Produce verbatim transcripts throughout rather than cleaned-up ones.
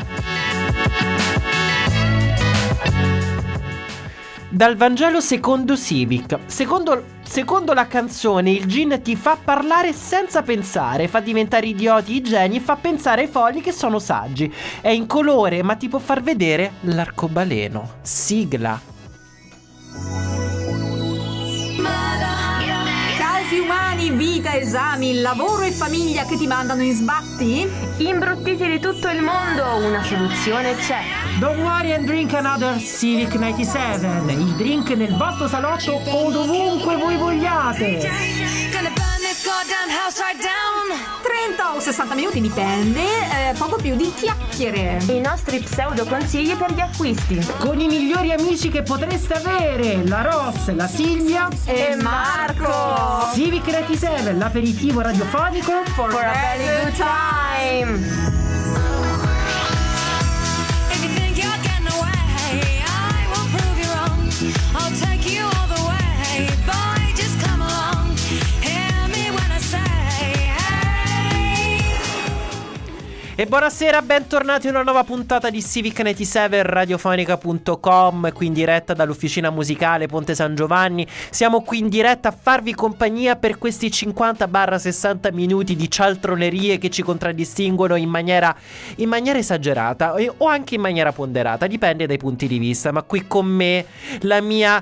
Dal Vangelo secondo Civic. Secondo, secondo la canzone, il gin ti fa parlare senza pensare, fa diventare idioti i geni e fa pensare ai folli che sono saggi. È incolore, ma ti può far vedere l'arcobaleno. Sigla. Casi umani, vita, esami, lavoro e famiglia che ti mandano in sbatti? Imbruttiti di tutto il mondo, una soluzione c'è. Don't worry and drink another Civic novantasette. Il drink nel vostro salotto o dovunque voi vogliate. trenta o sessanta minuti, dipende, eh, poco più di chiacchiere. I nostri pseudo consigli per gli acquisti. Con i migliori amici che potreste avere, la Ross, la Silvia E Marco. Civic novantasette, l'aperitivo radiofonico For, For a very good time. E buonasera, bentornati in una nuova puntata di Civic novantasette radiofonica punto com, qui in diretta dall'Officina Musicale Ponte San Giovanni. Siamo qui in diretta a farvi compagnia per questi cinquanta sessanta minuti di cialtronerie che ci contraddistinguono in maniera, in maniera esagerata o anche in maniera ponderata, dipende dai punti di vista. Ma qui con me la mia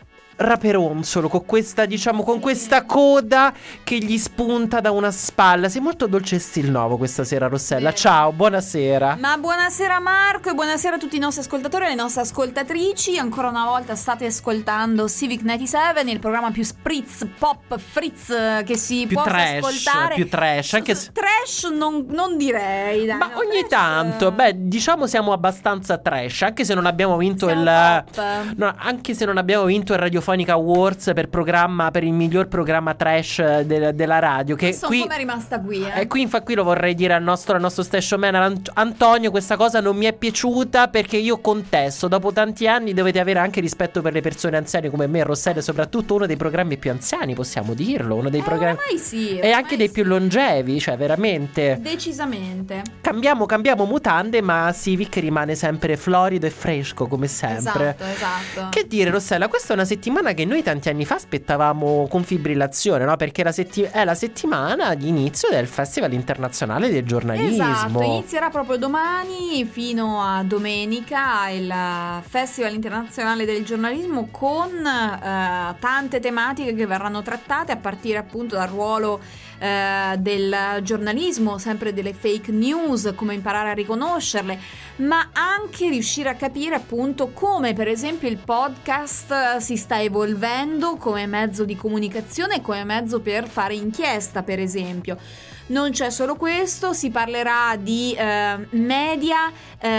raperonzolo, con questa, diciamo, con questa coda che gli spunta da una spalla. Sei molto dolce e stil nuovo questa sera, Rossella. Beh. Ciao, buonasera. Ma buonasera Marco e buonasera a tutti i nostri ascoltatori e le nostre ascoltatrici. Ancora una volta state ascoltando Civic novantasette, il programma più spritz, pop, fritz che si Più possa trash, ascoltare. più trash, anche se... Trash non, non direi, dai, Ma no, ogni trash, tanto, eh, beh, diciamo siamo abbastanza trash, anche se non abbiamo vinto siamo il pop. no, anche se non abbiamo vinto il Radiofonica Awards per programma, per il miglior programma trash de- della radio, che Sono qui come è rimasta qui, eh. E qui infatti qui lo vorrei dire al nostro, al nostro station man Ant- Antonio, questa cosa non mi è piaciuta perché io contesto, dopo tanti anni dovete avere anche rispetto per le persone anziane come me e Rossella, soprattutto uno dei programmi più anziani, possiamo dirlo, uno dei Eh, programmi oramai sì, e oramai anche dei sì. più longevi, cioè veramente Decisamente. cambiamo, cambiamo mutande, ma Civic rimane sempre florido e fresco come sempre. Esatto, esatto. Che dire, Rossella, questa è una settimana che noi tanti anni fa aspettavamo con fibrillazione, no? Perché la setti- è la settimana di inizio del Festival Internazionale del Giornalismo. Esatto, inizierà proprio domani fino a domenica il Festival Internazionale del Giornalismo con eh, tante tematiche che verranno trattate, a partire appunto dal ruolo eh, del giornalismo, sempre delle fake news, come imparare a riconoscerle, ma anche riuscire a capire appunto come per esempio il podcast si sta evolvendo come mezzo di comunicazione, come mezzo per fare inchiesta, per esempio. Non c'è solo questo, si parlerà di eh, media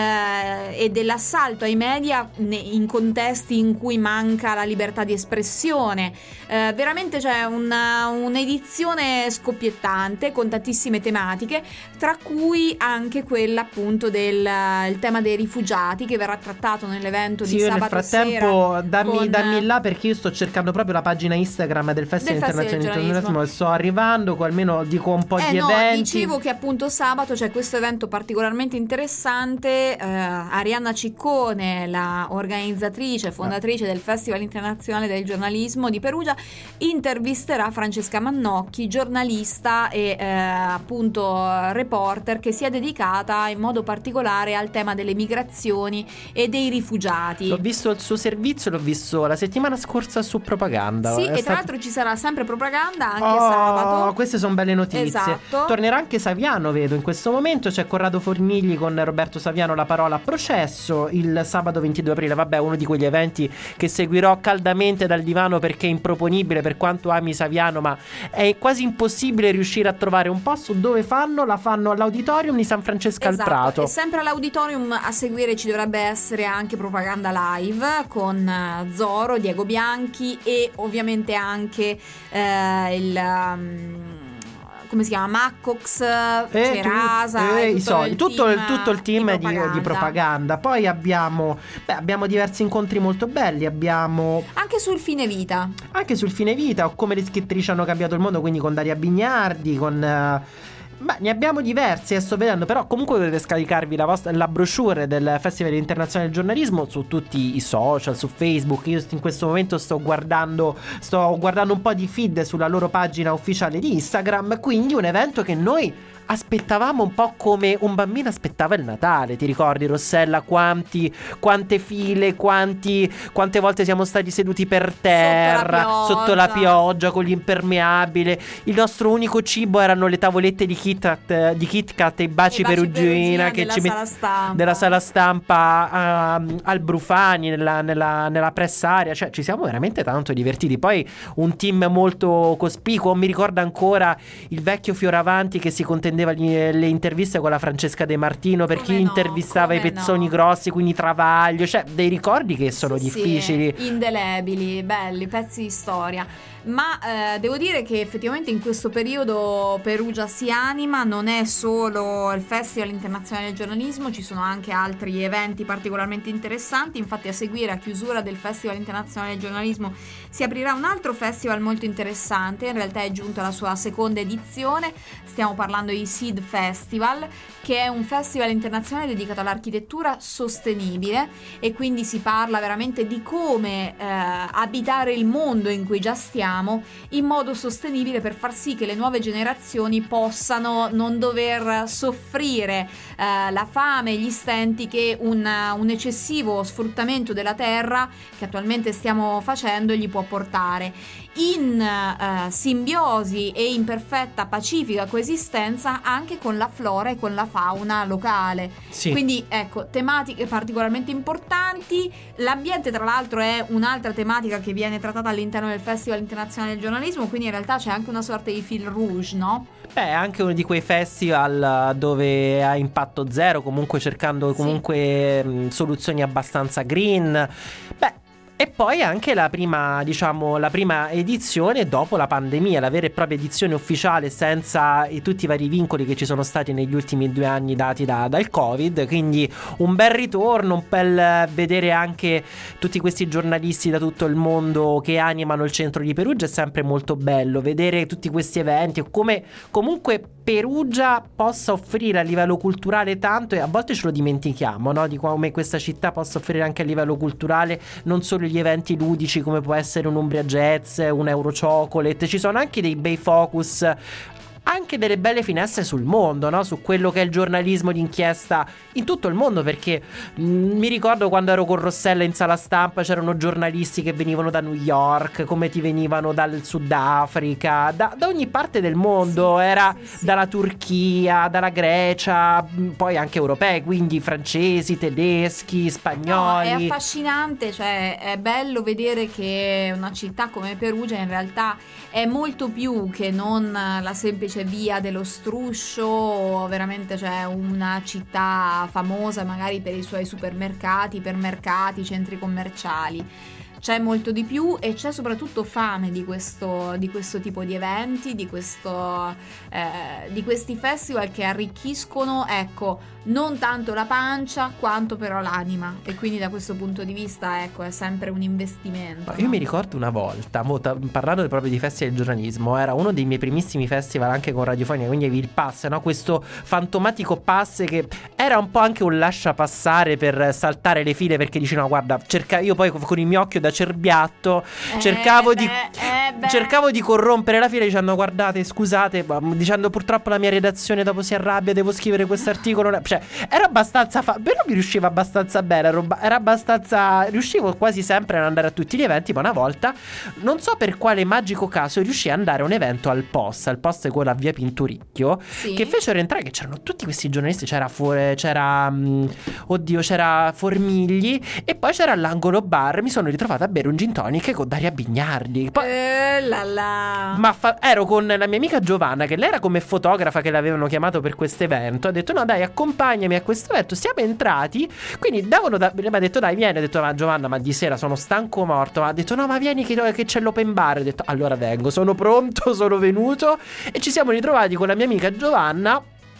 eh, e dell'assalto ai media in contesti in cui manca la libertà di espressione. Eh, veramente c'è una, un'edizione scoppiettante con tantissime tematiche, tra cui anche quella appunto del il tema dei rifugiati, che verrà trattato nell'evento Sì, di io nel sabato frattempo sera. dammi, con... dammi là, perché io sto cercando proprio la pagina Instagram del Festival Del Festival Internazionale del del Giornalismo. Sto arrivando, con almeno dico un po' Eh di no, eventi. dicevo che appunto sabato c'è questo evento particolarmente interessante. eh, Arianna Ciccone, la organizzatrice, fondatrice del Festival Internazionale del Giornalismo di Perugia, intervisterà Francesca Mannocchi, giornalista e eh, appunto reporter che si è dedicata in modo particolare al tema delle migrazioni e dei rifugiati. L'ho visto il suo servizio, l'ho visto la settimana scorsa su Propaganda. Sì, È e tra stato- l'altro ci sarà sempre propaganda anche Oh, sabato. queste sono belle notizie. Esatto. Tornerà anche Saviano, vedo in questo momento. C'è Corrado Formigli con Roberto Saviano, La parola a processo, il sabato ventidue aprile. Vabbè, uno di quegli eventi che seguirò caldamente dal divano, perché è improponibile, per quanto ami Saviano, ma è quasi impossibile riuscire a trovare un posto dove fanno. La fanno all'Auditorium di San Francesco Esatto, al Prato. e sempre all'Auditorium a seguire ci dovrebbe essere anche Propaganda Live con eh, Zoro, Diego Bianchi e ovviamente anche eh, il um, come si chiama? Maccox, Eh, Cerasa, tu- eh, e i tutto, soldi, il tutto, team, il, tutto il team di di, di propaganda. propaganda. Poi abbiamo, beh, abbiamo diversi incontri molto belli. Abbiamo Anche sul fine vita. anche sul fine vita, o come le scrittrici hanno cambiato il mondo, quindi con Daria Bignardi, con eh, Ma ne abbiamo diversi, e sto vedendo, però comunque dovete scaricarvi la, vostra, la brochure del Festival Internazionale del Giornalismo su tutti i social, su Facebook. Io in questo momento sto guardando sto guardando un po' di feed sulla loro pagina ufficiale di Instagram, quindi un evento che noi aspettavamo un po' come un bambino aspettava il Natale. Ti ricordi, Rossella, quanti quante file, quanti quante volte siamo stati seduti per terra sotto la pioggia, sotto la pioggia con l'impermeabile. Il nostro unico cibo erano le tavolette di Kit Kat, di Kit Kat e i baci, I baci perugina, perugina che della ci met- sala stampa. della sala stampa uh, al Brufani, nella, nella, nella press area. Cioè ci siamo veramente tanto divertiti. Poi un team molto cospicuo. Mi ricorda ancora il vecchio Fioravanti che si contendeva le interviste con la Francesca De Martino, per Come chi no, intervistava i come pezzoni no. grossi, quindi Travaglio, cioè dei ricordi che sono Sì, difficili. sì, indelebili, belli, pezzi di storia. Ma eh, devo dire che effettivamente in questo periodo Perugia si anima, non è solo il Festival Internazionale del Giornalismo, ci sono anche altri eventi particolarmente interessanti. Infatti a seguire, a chiusura del Festival Internazionale del Giornalismo, si aprirà un altro festival molto interessante, in realtà è giunto alla sua seconda edizione. Stiamo parlando di Seed Festival, che è un festival internazionale dedicato all'architettura sostenibile, e quindi si parla veramente di come eh, abitare il mondo in cui già stiamo in modo sostenibile, per far sì che le nuove generazioni possano non dover soffrire eh, la fame e gli stenti che un, un eccessivo sfruttamento della terra che attualmente stiamo facendo gli può portare. In eh, simbiosi e in perfetta pacifica coesistenza anche con la flora e con la fauna locale. Sì. Quindi ecco, tematiche particolarmente importanti. L'ambiente tra l'altro è un'altra tematica che viene trattata all'interno del Festival Internazionale del Giornalismo, quindi in realtà c'è anche una sorta di fil rouge, no? Beh, è anche uno di quei festival dove ha impatto zero, comunque cercando comunque sì. mh, soluzioni abbastanza green. Beh, e poi anche la prima, diciamo, la prima edizione dopo la pandemia, la vera e propria edizione ufficiale senza i, tutti i vari vincoli che ci sono stati negli ultimi due anni dati da, dal Covid. Quindi un bel ritorno, un bel vedere anche tutti questi giornalisti da tutto il mondo che animano il centro di Perugia. È sempre molto bello vedere tutti questi eventi, come comunque Perugia possa offrire a livello culturale tanto, e a volte ce lo dimentichiamo, no? Di come questa città possa offrire anche a livello culturale non solo gli eventi ludici come può essere un Umbria Jazz, un Euro Chocolate. Ci sono anche dei bei focus, anche delle belle finestre sul mondo, no? Su quello che è il giornalismo d'inchiesta in tutto il mondo, perché mh, mi ricordo quando ero con Rossella in sala stampa c'erano giornalisti che venivano da New York, come ti venivano dal Sudafrica, da, da ogni parte del mondo, sì, era sì, sì. dalla Turchia, dalla Grecia, mh, poi anche europei, quindi francesi, tedeschi, spagnoli. No, è affascinante, cioè è bello vedere che una città come Perugia in realtà è molto più che non la semplice via dello struscio, veramente c'è una città famosa magari per i suoi supermercati, ipermercati, centri commerciali. C'è molto di più e c'è soprattutto fame di questo, di questo tipo di eventi, di, questo, eh, di questi festival che arricchiscono, ecco, non tanto la pancia quanto però l'anima, e quindi da questo punto di vista, ecco, è sempre un investimento. Io no? mi ricordo una volta, parlando proprio di festival del giornalismo, era uno dei miei primissimi festival anche con Radiofonia, quindi avevi il pass, no? Questo fantomatico pass che era un po' anche un lascia passare per saltare le file, perché dici no guarda, cerca... io poi con il mio occhio da cerbiatto eh, cercavo, beh, di, eh, cercavo di corrompere la fila dicendo guardate scusate, dicendo purtroppo la mia redazione dopo si arrabbia, devo scrivere questo articolo, cioè era abbastanza fa- però mi riusciva abbastanza bene, era, era abbastanza, riuscivo quasi sempre ad andare a tutti gli eventi, ma una volta non so per quale magico caso riuscii ad andare a un evento al Post, al Post con la via Pinturicchio, sì. che fecero entrare, che c'erano tutti questi giornalisti, c'era fuori, c'era um, oddio, c'era Formigli, e poi c'era all'angolo bar, mi sono ritrovato a bere un gin tonic con Daria Bignardi. Poi, eh, la la. Ma fa- ero con la mia amica Giovanna, che lei era come fotografa, che l'avevano chiamato per questo evento. Ha detto no dai, accompagnami a questo evento. Siamo entrati, quindi davano da- mi ha detto dai vieni. Ha detto ma Giovanna, ma di sera sono stanco morto. Ma ha detto no ma vieni che, che c'è l'open bar. Ho detto allora vengo, sono pronto, sono venuto. E ci siamo ritrovati con la mia amica Giovanna a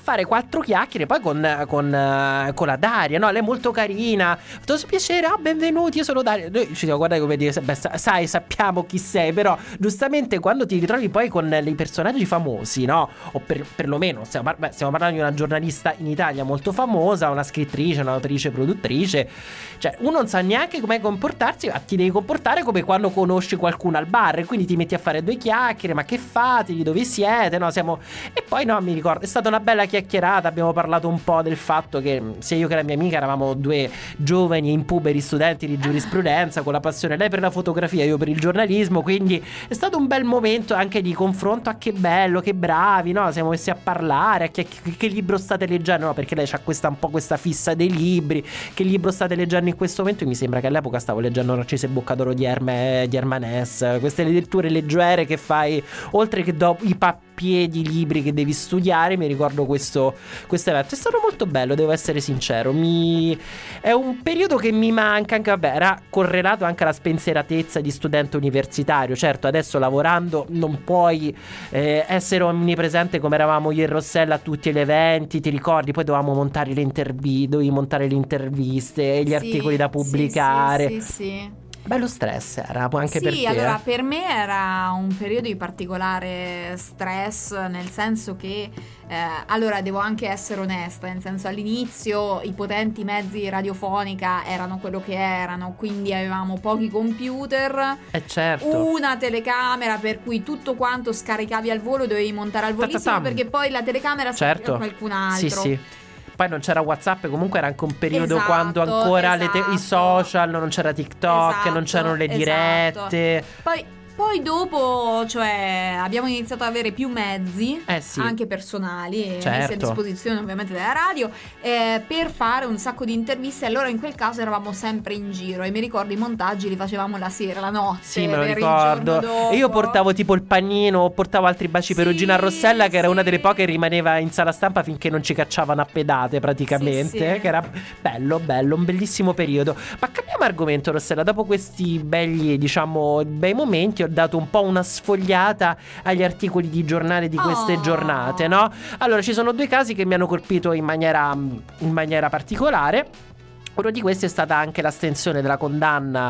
fare quattro chiacchiere poi con, con, con la Daria, no? Lei è molto carina, tutto piacere, ah, benvenuti, io sono Daria. Noi ci siamo guardati come dire, beh, sai, sappiamo chi sei, però giustamente quando ti ritrovi poi con i personaggi famosi, no? O per, perlomeno stiamo, par- beh, stiamo parlando di una giornalista in Italia molto famosa, una scrittrice, un'autrice, produttrice, cioè uno non sa neanche come comportarsi, ma ti devi comportare come quando conosci qualcuno al bar, e quindi ti metti a fare due chiacchiere, ma che fate, di dove siete, no? Siamo... E poi no, mi ricordo, è stata una bella chiacchierata, abbiamo parlato un po' del fatto che sia io che la mia amica eravamo due giovani impuberi studenti di giurisprudenza con la passione, lei per la fotografia, io per il giornalismo, quindi è stato un bel momento anche di confronto, a che bello, che bravi, no? Siamo messi a parlare, a che, che, che libro state leggendo, no? Perché lei c'ha questa un po' questa fissa dei libri, che libro state leggendo in questo momento, e mi sembra che all'epoca stavo leggendo Narciso e Boccadoro di, Herme, di Hermanès, queste letture leggere che fai, oltre che dopo i pappiedi libri che devi studiare. Mi ricordo questo, questo evento, è stato molto bello, devo essere sincero, mi... è un periodo che mi manca, anche vabbè, era correlato anche alla spensieratezza di studente universitario. Certo, adesso lavorando non puoi eh, essere onnipresente come eravamo io e Rossella a tutti gli eventi, ti ricordi? Poi dovevamo montare le interviste, dovevi montare le interviste, gli sì, articoli da pubblicare. Sì, sì, sì. Bello stress era anche sì, per te. Sì, allora per me era un periodo di particolare stress, nel senso che eh, allora devo anche essere onesta, nel senso all'inizio i potenti mezzi radiofonica erano quello che erano, quindi avevamo pochi computer, eh certo. una telecamera per cui tutto quanto scaricavi al volo dovevi montare al volissimo, Ta-ta-tam. Perché poi la telecamera certo. serviva a qualcun altro. Sì, sì. Poi non c'era WhatsApp, comunque era anche un periodo esatto, quando ancora esatto. le te- i social, non c'era TikTok, esatto, non c'erano le dirette. Esatto. Poi, poi dopo, cioè, abbiamo iniziato ad avere più mezzi, eh sì. anche personali, certo. messi a disposizione ovviamente della radio, eh, per fare un sacco di interviste. Allora in quel caso eravamo sempre in giro, e mi ricordo i montaggi li facevamo la sera, la notte. Sì, me lo per ricordo. Il giorno E io dopo. portavo tipo il panino, portavo altri baci Sì, perugina a Rossella, che era sì. una delle poche che rimaneva in sala stampa finché non ci cacciavano a pedate praticamente, Sì, sì. che era bello, bello, un bellissimo periodo. Ma cambiamo argomento, Rossella. Dopo questi belli, diciamo, bei momenti, ho dato un po' una sfogliata agli articoli di giornale di queste Oh. giornate, no? Allora, ci sono due casi che mi hanno colpito in maniera, in maniera particolare. Uno di questi è stata anche l'astensione della condanna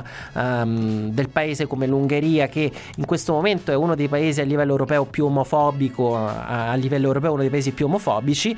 um, del paese come l'Ungheria, che in questo momento è uno dei paesi a livello europeo più omofobico, a, a livello europeo uno dei paesi più omofobici,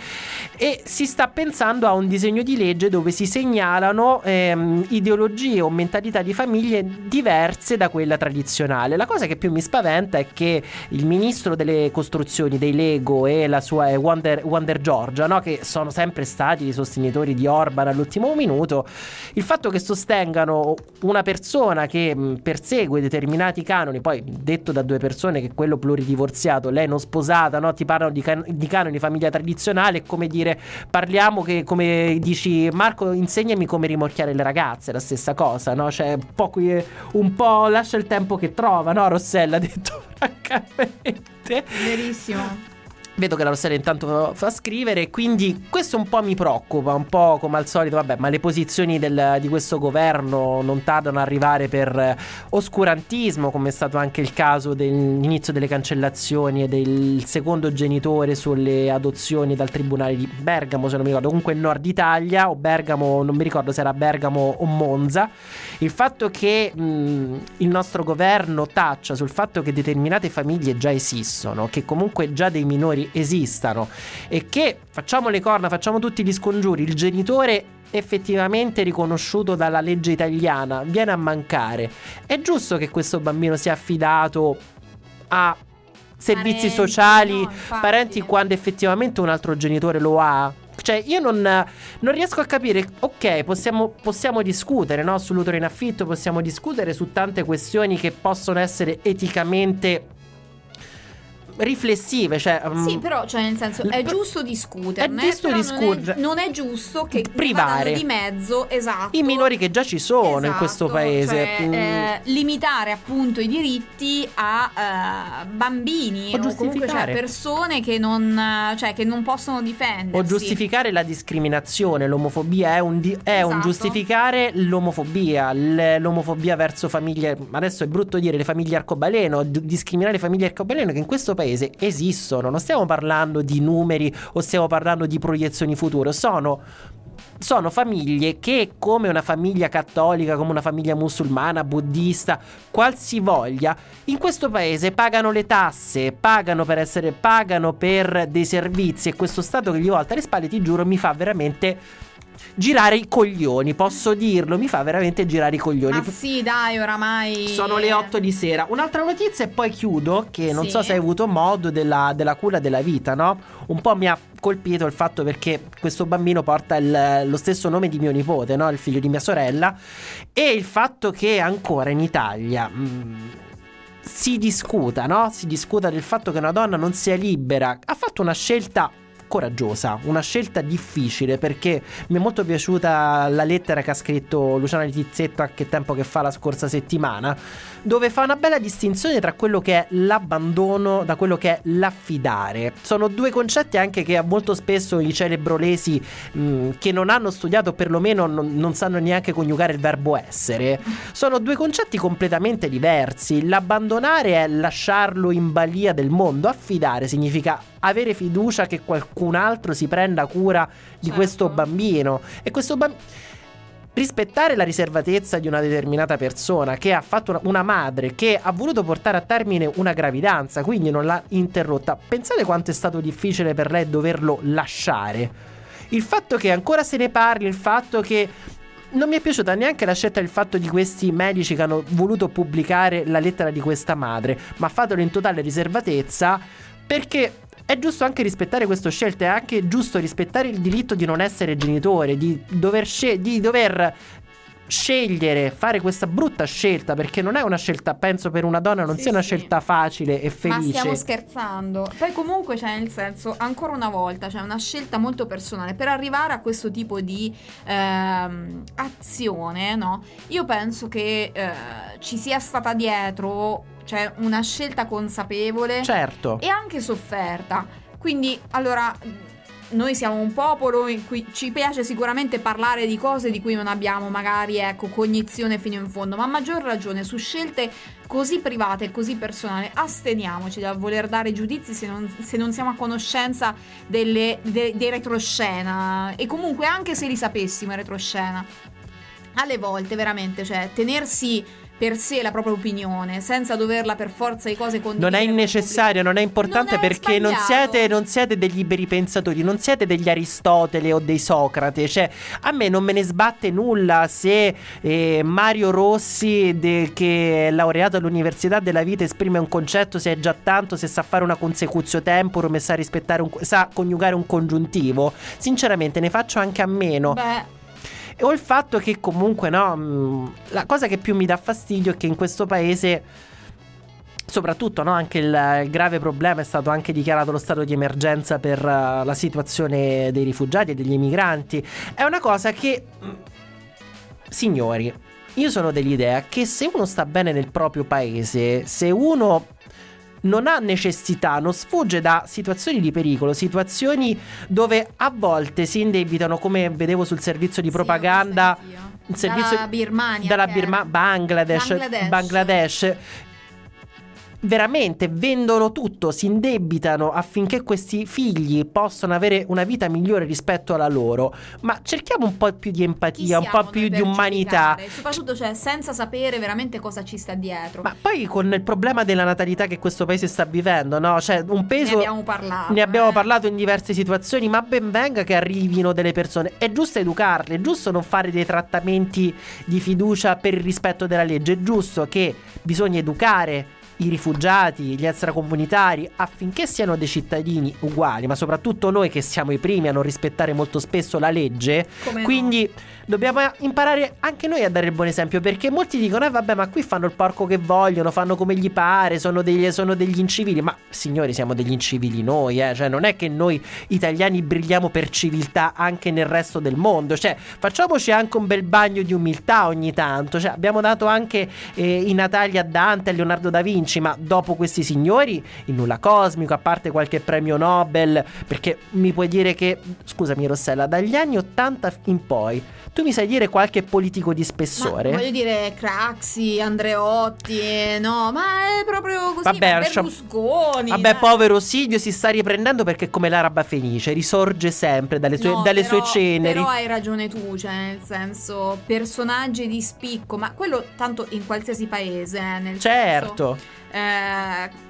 e si sta pensando a un disegno di legge dove si segnalano ehm, ideologie o mentalità di famiglie diverse da quella tradizionale. La cosa che più mi spaventa è che il ministro delle costruzioni, dei Lego, e la sua Wonder, Wonder Giorgia, no? Che sono sempre stati i sostenitori di Orban all'ultimo minuto, il fatto che sostengano una persona che mh, persegue determinati canoni, poi detto da due persone che quello pluridivorziato, lei non sposata, no? Ti parlano di, can- di canoni di famiglia tradizionale, è come dire, parliamo che, come dici Marco, insegnami come rimorchiare le ragazze, la stessa cosa, no? Cioè un po', qui, un po' lascia il tempo che trova, no? Rossella ha detto francamente. Verissimo. Vedo che la Rossella intanto fa scrivere, quindi questo un po' mi preoccupa, un po' come al solito, vabbè, ma le posizioni del, di questo governo non tardano ad arrivare per oscurantismo, come è stato anche il caso dell'inizio delle cancellazioni e del secondo genitore sulle adozioni dal tribunale di Bergamo, se non mi ricordo, comunque in Nord Italia, o Bergamo, non mi ricordo se era Bergamo o Monza. Il fatto che mh, il nostro governo taccia sul fatto che determinate famiglie già esistono, che comunque già dei minori esistano, e che facciamo le corna, facciamo tutti gli scongiuri, il genitore effettivamente riconosciuto dalla legge italiana viene a mancare, è giusto che questo bambino sia affidato a servizi Parenti, sociali, no, infatti. parenti, quando effettivamente un altro genitore lo ha? Cioè io non, non riesco a capire. Ok, possiamo, possiamo discutere, no, sull'utero in affitto, possiamo discutere su tante questioni che possono essere eticamente riflessive, cioè Sì, um, però, cioè, nel senso, è giusto discuterne. È giusto però discutere. Non è, non è giusto che Privare vadano di mezzo, esatto, i minori che già ci sono in esatto, questo paese. cioè, Mm. eh, limitare appunto i diritti a eh, bambini O o, comunque, cioè, giustificare. persone che non, cioè, che non possono difendersi. O giustificare la discriminazione, l'omofobia è un, di- è un Esatto. giustificare l'omofobia, l- l'omofobia verso famiglie. Adesso è brutto dire le famiglie arcobaleno, d- discriminare le famiglie arcobaleno, che in questo paese paese esistono, non stiamo parlando di numeri o stiamo parlando di proiezioni future, sono sono famiglie che, come una famiglia cattolica, come una famiglia musulmana, buddista, qualsivoglia, in questo paese pagano le tasse, pagano per essere, pagano per dei servizi, e questo Stato che gli volta le spalle, ti giuro, mi fa veramente girare i coglioni, posso dirlo, mi fa veramente girare i coglioni. Ah sì, dai, oramai sono le otto di sera. Un'altra notizia e poi chiudo, che non sì. so se hai avuto modo, della, della cura della vita, no? Un po' mi ha colpito il fatto perché questo bambino porta il, lo stesso nome di mio nipote, no? Il figlio di mia sorella, e il fatto che ancora in Italia mh, si discuta, no? Si discuta del fatto che una donna non sia libera. Ha fatto una scelta coraggiosa, una scelta difficile, perché mi è molto piaciuta la lettera che ha scritto Luciana Littizzetto a Che tempo che fa la scorsa settimana, dove fa una bella distinzione tra quello che è l'abbandono da quello che è l'affidare. Sono due concetti anche che molto spesso i celebrolesi mh, che non hanno studiato, perlomeno non, non sanno neanche coniugare il verbo essere, sono due concetti completamente diversi. L'abbandonare è lasciarlo in balia del mondo, affidare significa avere fiducia che qualcun altro si prenda cura di certo. questo bambino, e questo bambino, rispettare la riservatezza di una determinata persona che ha fatto una, una madre che ha voluto portare a termine una gravidanza, quindi non l'ha interrotta. Pensate quanto è stato difficile per lei doverlo lasciare. Il fatto che ancora se ne parli, il fatto che non mi è piaciuta neanche la scelta del fatto di questi medici che hanno voluto pubblicare la lettera di questa madre, ma fatelo in totale riservatezza, perché è giusto anche rispettare queste scelte, è anche giusto rispettare il diritto di non essere genitore, di dover, scel- di dover scegliere, fare questa brutta scelta, perché non è una scelta, penso, per una donna non sì, sia una sì. scelta facile e felice. Ma stiamo scherzando. Poi comunque c'è, nel senso, ancora una volta c'è una scelta molto personale per arrivare a questo tipo di ehm, azione, no? Io penso che eh, ci sia stata dietro, cioè, una scelta consapevole, certo, e anche sofferta. Quindi, allora, noi siamo un popolo in cui ci piace sicuramente parlare di cose di cui non abbiamo magari, ecco, cognizione fino in fondo, ma a maggior ragione su scelte così private e così personali asteniamoci dal voler dare giudizi se non, se non siamo a conoscenza delle, de, dei retroscena, e comunque anche se li sapessimo in retroscena, alle volte veramente, cioè, tenersi per sé la propria opinione senza doverla per forza di cose condividere non è necessario, non è importante, non è perché non siete, non siete degli liberi pensatori, non siete degli Aristotele o dei Socrate. Cioè, a me non me ne sbatte nulla se eh, Mario Rossi, de, che è laureato all'Università della Vita, esprime un concetto, se è già tanto, se sa fare una consecutio temporum e sa rispettare un, sa coniugare un congiuntivo. Sinceramente ne faccio anche a meno. Beh, o il fatto che comunque, no, la cosa che più mi dà fastidio è che in questo paese, soprattutto, no, anche il, il grave problema è stato anche dichiarato lo stato di emergenza per uh, la situazione dei rifugiati e degli emigranti. È una cosa che, signori, io sono dell'idea che se uno sta bene nel proprio paese, se uno non ha necessità, non sfugge da situazioni di pericolo, situazioni dove a volte si indebitano, come vedevo sul servizio di propaganda, sì, il servizio dalla Birmania, dalla che Birma- Bangladesh, Bangladesh. Bangladesh veramente vendono tutto, si indebitano affinché questi figli possano avere una vita migliore rispetto alla loro. Ma cerchiamo un po' più di empatia, un po' più di umanità, giudicare? Soprattutto, cioè, senza sapere veramente cosa ci sta dietro. Ma poi con il problema della natalità che questo paese sta vivendo, no? Cioè, un peso, ne abbiamo parlato ne abbiamo eh. parlato in diverse situazioni, ma ben venga che arrivino delle persone. È giusto educarle, è giusto non fare dei trattamenti di fiducia per il rispetto della legge. È giusto che bisogna educare i rifugiati, gli extracomunitari, affinché siano dei cittadini uguali, ma soprattutto noi che siamo i primi a non rispettare molto spesso la legge. Come quindi no? Dobbiamo imparare anche noi a dare il buon esempio, perché molti dicono eh vabbè, ma qui fanno il porco che vogliono, fanno come gli pare, sono degli, sono degli incivili. Ma signori, siamo degli incivili noi, eh? Cioè, non è che noi italiani brilliamo per civiltà anche nel resto del mondo. Cioè, facciamoci anche un bel bagno di umiltà ogni tanto. Cioè, abbiamo dato anche eh, i natali a Dante, a Leonardo da Vinci. Vinci, ma dopo questi signori il nulla cosmico, a parte qualche premio Nobel, perché mi puoi dire che, scusami Rossella, dagli anni ottanta in poi tu mi sai dire qualche politico di spessore? Ma voglio dire Craxi, Andreotti, no, ma è proprio così. Vabbè, Berlusconi. Vabbè, dai. Povero Silvio si sta riprendendo perché è come l'araba fenice, risorge sempre dalle sue, no, dalle però, sue ceneri. Però hai ragione tu, cioè nel senso, personaggi di spicco, ma quello tanto in qualsiasi paese, eh, nel certo. senso, eh,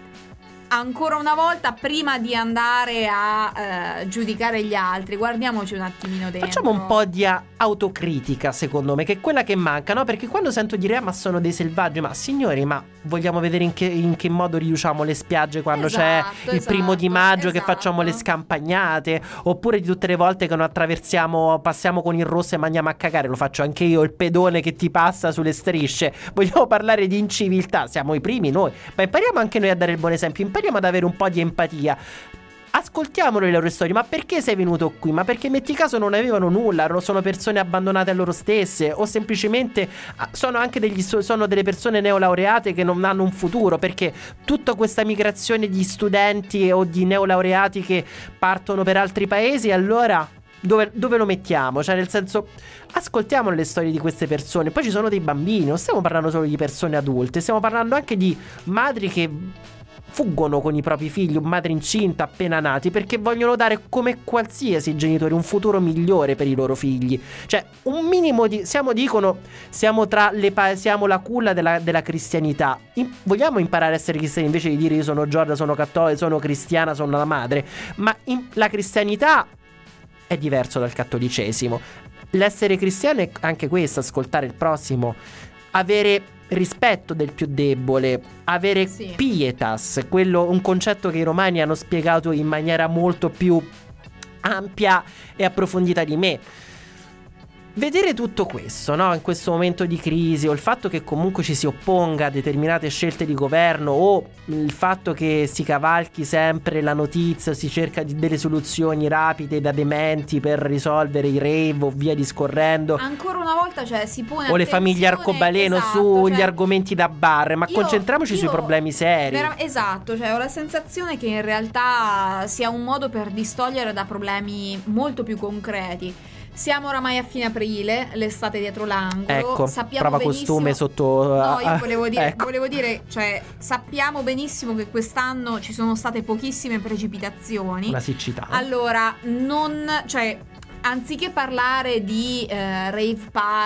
ancora una volta, prima di andare a eh, giudicare gli altri, guardiamoci un attimino dentro. Facciamo un po' di a- autocritica, secondo me, che è quella che manca, no? Perché quando sento dire ah, ma sono dei selvaggi, ma signori, ma vogliamo vedere in che, in che modo riusciamo le spiagge quando esatto, c'è il esatto, primo di maggio, esatto. che facciamo le scampagnate, oppure di tutte le volte che non attraversiamo, passiamo con il rosso e mandiamo a cagare. Lo faccio anche io, il pedone che ti passa sulle strisce. Vogliamo parlare di inciviltà, siamo i primi noi, ma impariamo anche noi a dare il buon esempio, impariamo ad avere un po' di empatia. Ascoltiamolo le loro storie. Ma perché sei venuto qui? Ma perché metti caso non avevano nulla, sono persone abbandonate a loro stesse, o semplicemente sono anche degli sono delle persone neolaureate che non hanno un futuro, perché tutta questa migrazione di studenti o di neolaureati che partono per altri paesi, allora Dove, dove lo mettiamo? Cioè, nel senso, ascoltiamo le storie di queste persone. Poi ci sono dei bambini, non stiamo parlando solo di persone adulte, stiamo parlando anche di madri che fuggono con i propri figli, madri incinta appena nati, perché vogliono dare, come qualsiasi genitore, un futuro migliore per i loro figli. Cioè, un minimo di... Siamo, dicono, siamo tra le pa- siamo la culla della, della cristianità. In- vogliamo imparare a essere cristiani invece di dire io sono Giorgia, sono cattolica, sono cristiana, sono la madre. Ma in- la cristianità è diverso dal cattolicesimo. L'essere cristiano è anche questo, ascoltare il prossimo, avere rispetto del più debole, avere sì. pietas, quello, un concetto che i romani hanno spiegato in maniera molto più ampia e approfondita di me. Vedere tutto questo, no, in questo momento di crisi, o il fatto che comunque ci si opponga a determinate scelte di governo, o il fatto che si cavalchi sempre la notizia, si cerca di delle soluzioni rapide da dementi per risolvere i rave o via discorrendo. Ancora una volta, cioè, si pone o le famiglie arcobaleno, esatto, sugli cioè, argomenti da bar, ma io, concentriamoci io sui problemi seri. vera- Esatto, cioè ho la sensazione che in realtà sia un modo per distogliere da problemi molto più concreti. Siamo oramai a fine aprile, l'estate dietro l'angolo. Ecco, sappiamo prova benissimo... costume sotto... No, io volevo dire, ecco. volevo dire, cioè, sappiamo benissimo che quest'anno ci sono state pochissime precipitazioni. Una siccità. Allora, non... cioè, anziché parlare di eh, rave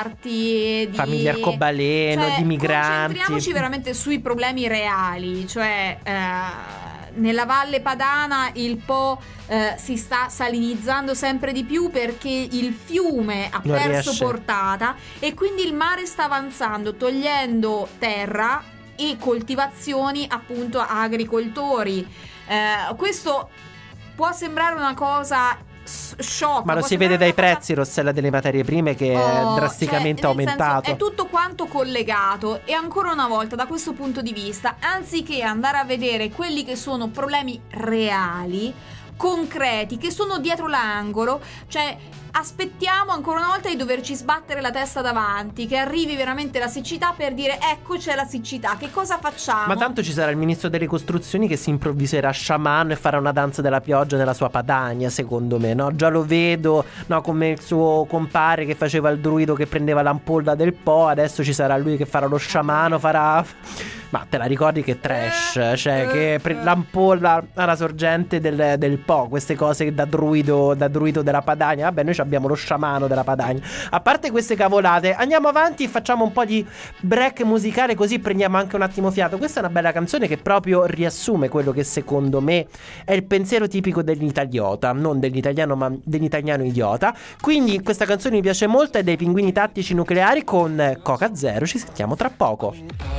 party, di famiglie arcobaleno, cioè, di migranti, concentriamoci veramente sui problemi reali. Cioè, eh, nella Valle Padana il Po eh, si sta salinizzando sempre di più perché il fiume ha non perso riesce. portata e quindi il mare sta avanzando, togliendo terra e coltivazioni appunto a agricoltori. Eh, questo può sembrare una cosa shock, ma lo si vede dai prezzi, Rossella, delle materie prime che oh, è drasticamente cioè, nel aumentato. senso, è tutto quanto collegato e ancora una volta da questo punto di vista, anziché andare a vedere quelli che sono problemi reali, concreti, che sono dietro l'angolo, cioè aspettiamo ancora una volta di doverci sbattere la testa davanti, che arrivi veramente la siccità per dire ecco c'è la siccità, che cosa facciamo? Ma tanto ci sarà il ministro delle costruzioni che si improvviserà sciamano e farà una danza della pioggia nella sua Padania, secondo me, no? Già lo vedo, no, come il suo compare che faceva il druido che prendeva l'ampolla del Po, adesso ci sarà lui che farà lo sciamano, farà... Ma te la ricordi che trash? Cioè che pre- l'ampolla alla sorgente del, del Po, queste cose da druido, da druido della Padania. Vabbè, noi abbiamo lo sciamano della Padania. A parte queste cavolate, andiamo avanti, facciamo un po' di break musicale, così prendiamo anche un attimo fiato. Questa è una bella canzone che proprio riassume quello che secondo me è il pensiero tipico dell'italiota, non dell'italiano ma dell'italiano idiota. Quindi questa canzone mi piace molto, è dei Pinguini Tattici Nucleari con Coca Zero. Ci sentiamo tra poco.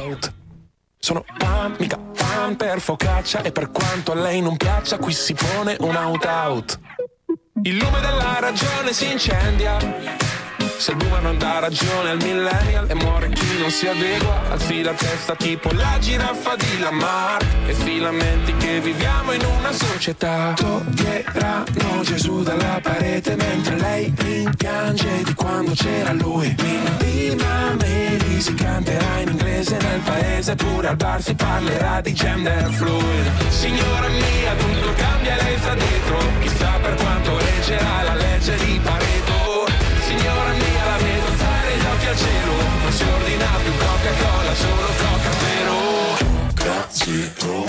Sono pan, mica pan per focaccia, e per quanto a lei non piaccia qui si pone un out out. Il lume della ragione si incendia, se il boomer non dà ragione al millennial, e muore chi non si adegua al fila testa tipo la giraffa di Lamarck. E filamenti che viviamo in una società toglieranno Gesù dalla parete mentre lei rimpiange di quando c'era lui. Prima me si canterà in inglese nel paese pure al bar si parlerà di gender fluid. Signora mia, tutto cambia, lei sta dietro, chissà per quanto reggerà la legge di Pareto. Signora mia, la vedo alzare gli occhi al cielo, non si ordina più Coca-Cola, solo Coca Zero. Coca Zero,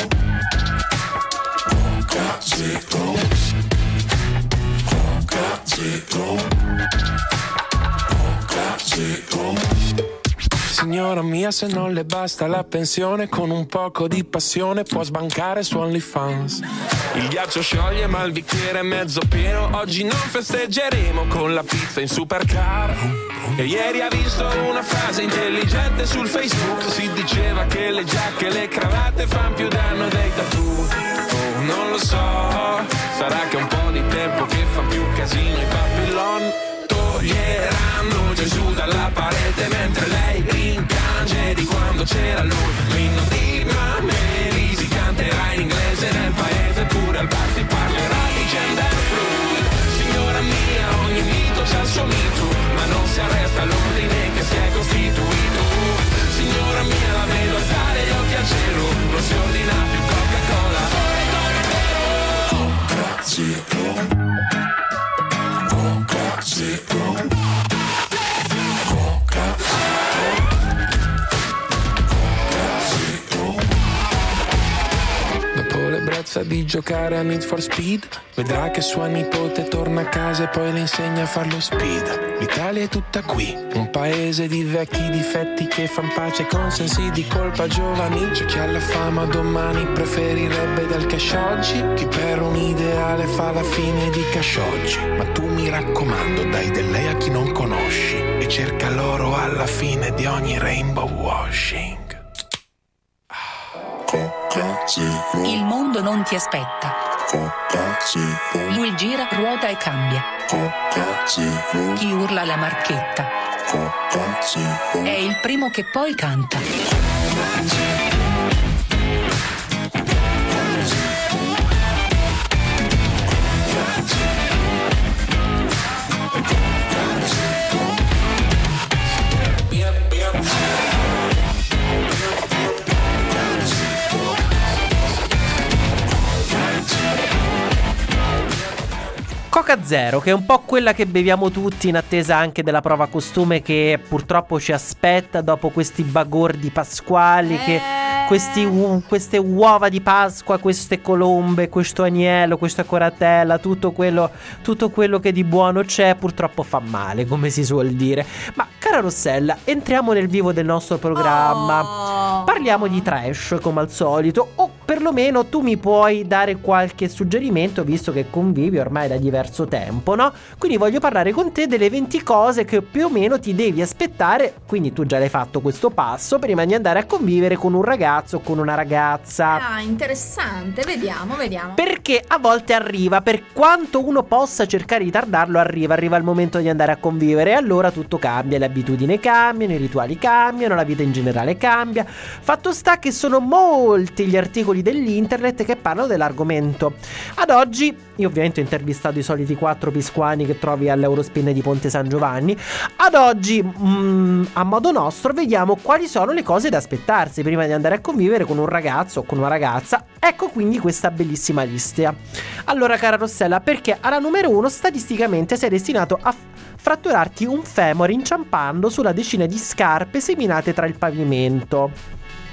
Coca Zero, Coca Zero, Coca Zero. Signora mia, se non le basta la pensione, con un poco di passione può sbancare su OnlyFans. Il ghiaccio scioglie ma il bicchiere è mezzo pieno, oggi non festeggeremo con la pizza in supercar. E ieri ha visto una frase intelligente sul Facebook, si diceva che le giacche e le cravatte fan più danno dei tattoo. Oh, non lo so, sarà che un po' di tempo che fa più casino i Babylon. Toglieranno Gesù dalla parete mentre lei rimpiange di quando c'era lui. L'inno di Mameli si canterà in inglese nel paese, pure al bar si parlerà di gender fluid. Signora mia, ogni mito c'ha il suo mito, ma non si arresta l'ordine che si è costituito. Signora mia, la vedo alzare gli occhi al cielo, non si ordina più Coca-Cola. Coca Zero, Coca Zero, Coca Zero. Dopo l'ebbrezza di giocare a Need for Speed, vedrà che sua nipote torna a casa e poi le insegna a farlo speed. L'Italia è tutta qui, un paese di vecchi difetti che fan pace con sensi di colpa giovani. C'è chi ha la fama domani preferirebbe del cash oggi, chi per un ideale fa la fine di cash oggi. Ma tu mi raccomando, dai del lei a chi non conosci e cerca l'oro alla fine di ogni rainbow washing. Il mondo non ti aspetta. Lui gira, ruota e cambia. Chi urla la marchetta è il primo che poi canta. Coca Zero, che è un po' quella che beviamo tutti in attesa anche della prova costume che purtroppo ci aspetta dopo questi bagordi pasquali, che questi u- queste uova di Pasqua, queste colombe, questo agnello, questa coratella, tutto quello, tutto quello che di buono c'è purtroppo fa male, come si suol dire. Ma cara Rossella, entriamo nel vivo del nostro programma. Oh. Parliamo di trash come al solito, o perlomeno tu mi puoi dare qualche suggerimento visto che convivi ormai da diverso tempo, no? Quindi voglio parlare con te delle venti cose che più o meno ti devi aspettare, quindi tu già l'hai fatto questo passo prima di andare a convivere con un ragazzo o con una ragazza. Ah, interessante, vediamo, vediamo. Perché a volte arriva, per quanto uno possa cercare di tardarlo, arriva, arriva il momento di andare a convivere e allora tutto cambia, le abitudini cambiano, i rituali cambiano, la vita in generale cambia. Fatto sta che sono molti gli articoli dell'internet che parlano dell'argomento. Ad oggi, io ovviamente ho intervistato i soliti quattro pisquani che trovi all'Eurospin di Ponte San Giovanni. Ad oggi, mh, a modo nostro, vediamo quali sono le cose da aspettarsi prima di andare a convivere con un ragazzo o con una ragazza. Ecco quindi questa bellissima lista. Allora, cara Rossella, perché alla numero uno statisticamente sei destinato a f- fratturarti un femore inciampando sulla decina di scarpe seminate tra il pavimento.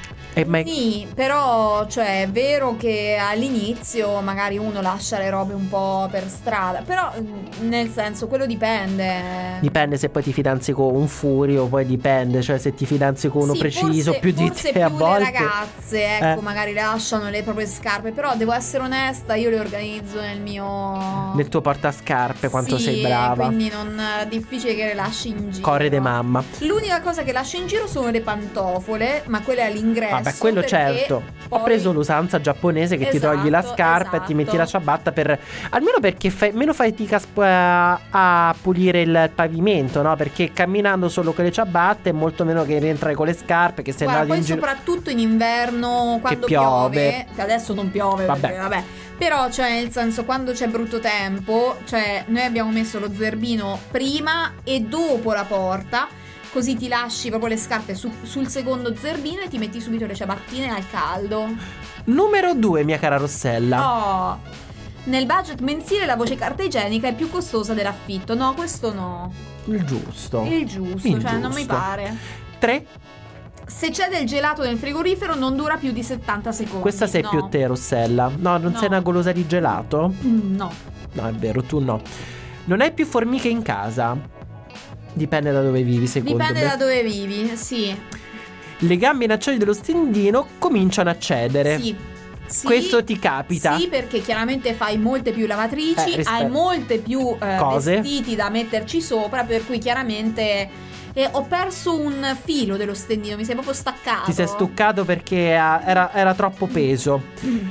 E mai... Sì, però cioè è vero che all'inizio magari uno lascia le robe un po' per strada, però nel senso quello dipende. Dipende se poi ti fidanzi con un furio, poi dipende, cioè se ti fidanzi con uno sì, preciso forse, più di forse te a più volte. le ragazze, ecco, eh. magari lasciano le proprie scarpe, però devo essere onesta, io le organizzo nel mio Nel tuo portascarpe, quanto sì, sei brava. quindi non è difficile che le lasci in giro. Corre de mamma. L'unica cosa che lascio in giro sono le pantofole, ma quelle all'ingresso. Vabbè, quello perché certo. poi... Ho preso l'usanza giapponese che esatto, ti togli la scarpa esatto. e ti metti la ciabatta per... Almeno perché fai, meno fatica a, a pulire il pavimento, no? Perché camminando solo con le ciabatte è molto meno che rientrai con le scarpe, che sei Guarda, andato poi in giro... soprattutto in inverno quando piove. piove, che adesso non piove Vabbè. perché vabbè. Però cioè nel senso quando c'è brutto tempo, cioè noi abbiamo messo lo zerbino prima e dopo la porta così ti lasci proprio le scarpe su, sul secondo zerbino e ti metti subito le ciabattine al caldo. Numero due, mia cara Rossella. Oh, nel budget mensile la voce carta igienica è più costosa dell'affitto. No, questo no. Il giusto. Il giusto, Il cioè non mi giusto. pare. Tre. Se c'è del gelato nel frigorifero non dura più di settanta secondi. Questa sei no. più te, Rossella. No, non No. sei una golosa di gelato? Mm, No. No, è vero, tu no. Non hai più formiche in casa? Dipende da dove vivi, secondo Dipende me. da dove vivi, sì. Le gambe in acciaio dello stendino cominciano a cedere. Sì. Sì, Questo ti capita? Sì, perché chiaramente fai molte più lavatrici, Eh, rispetto- hai molte più eh, Cose. vestiti da metterci sopra, per cui chiaramente eh, ho perso un filo dello stendino, mi sei proprio staccato. Ti sei stuccato perché ah, era, era troppo peso.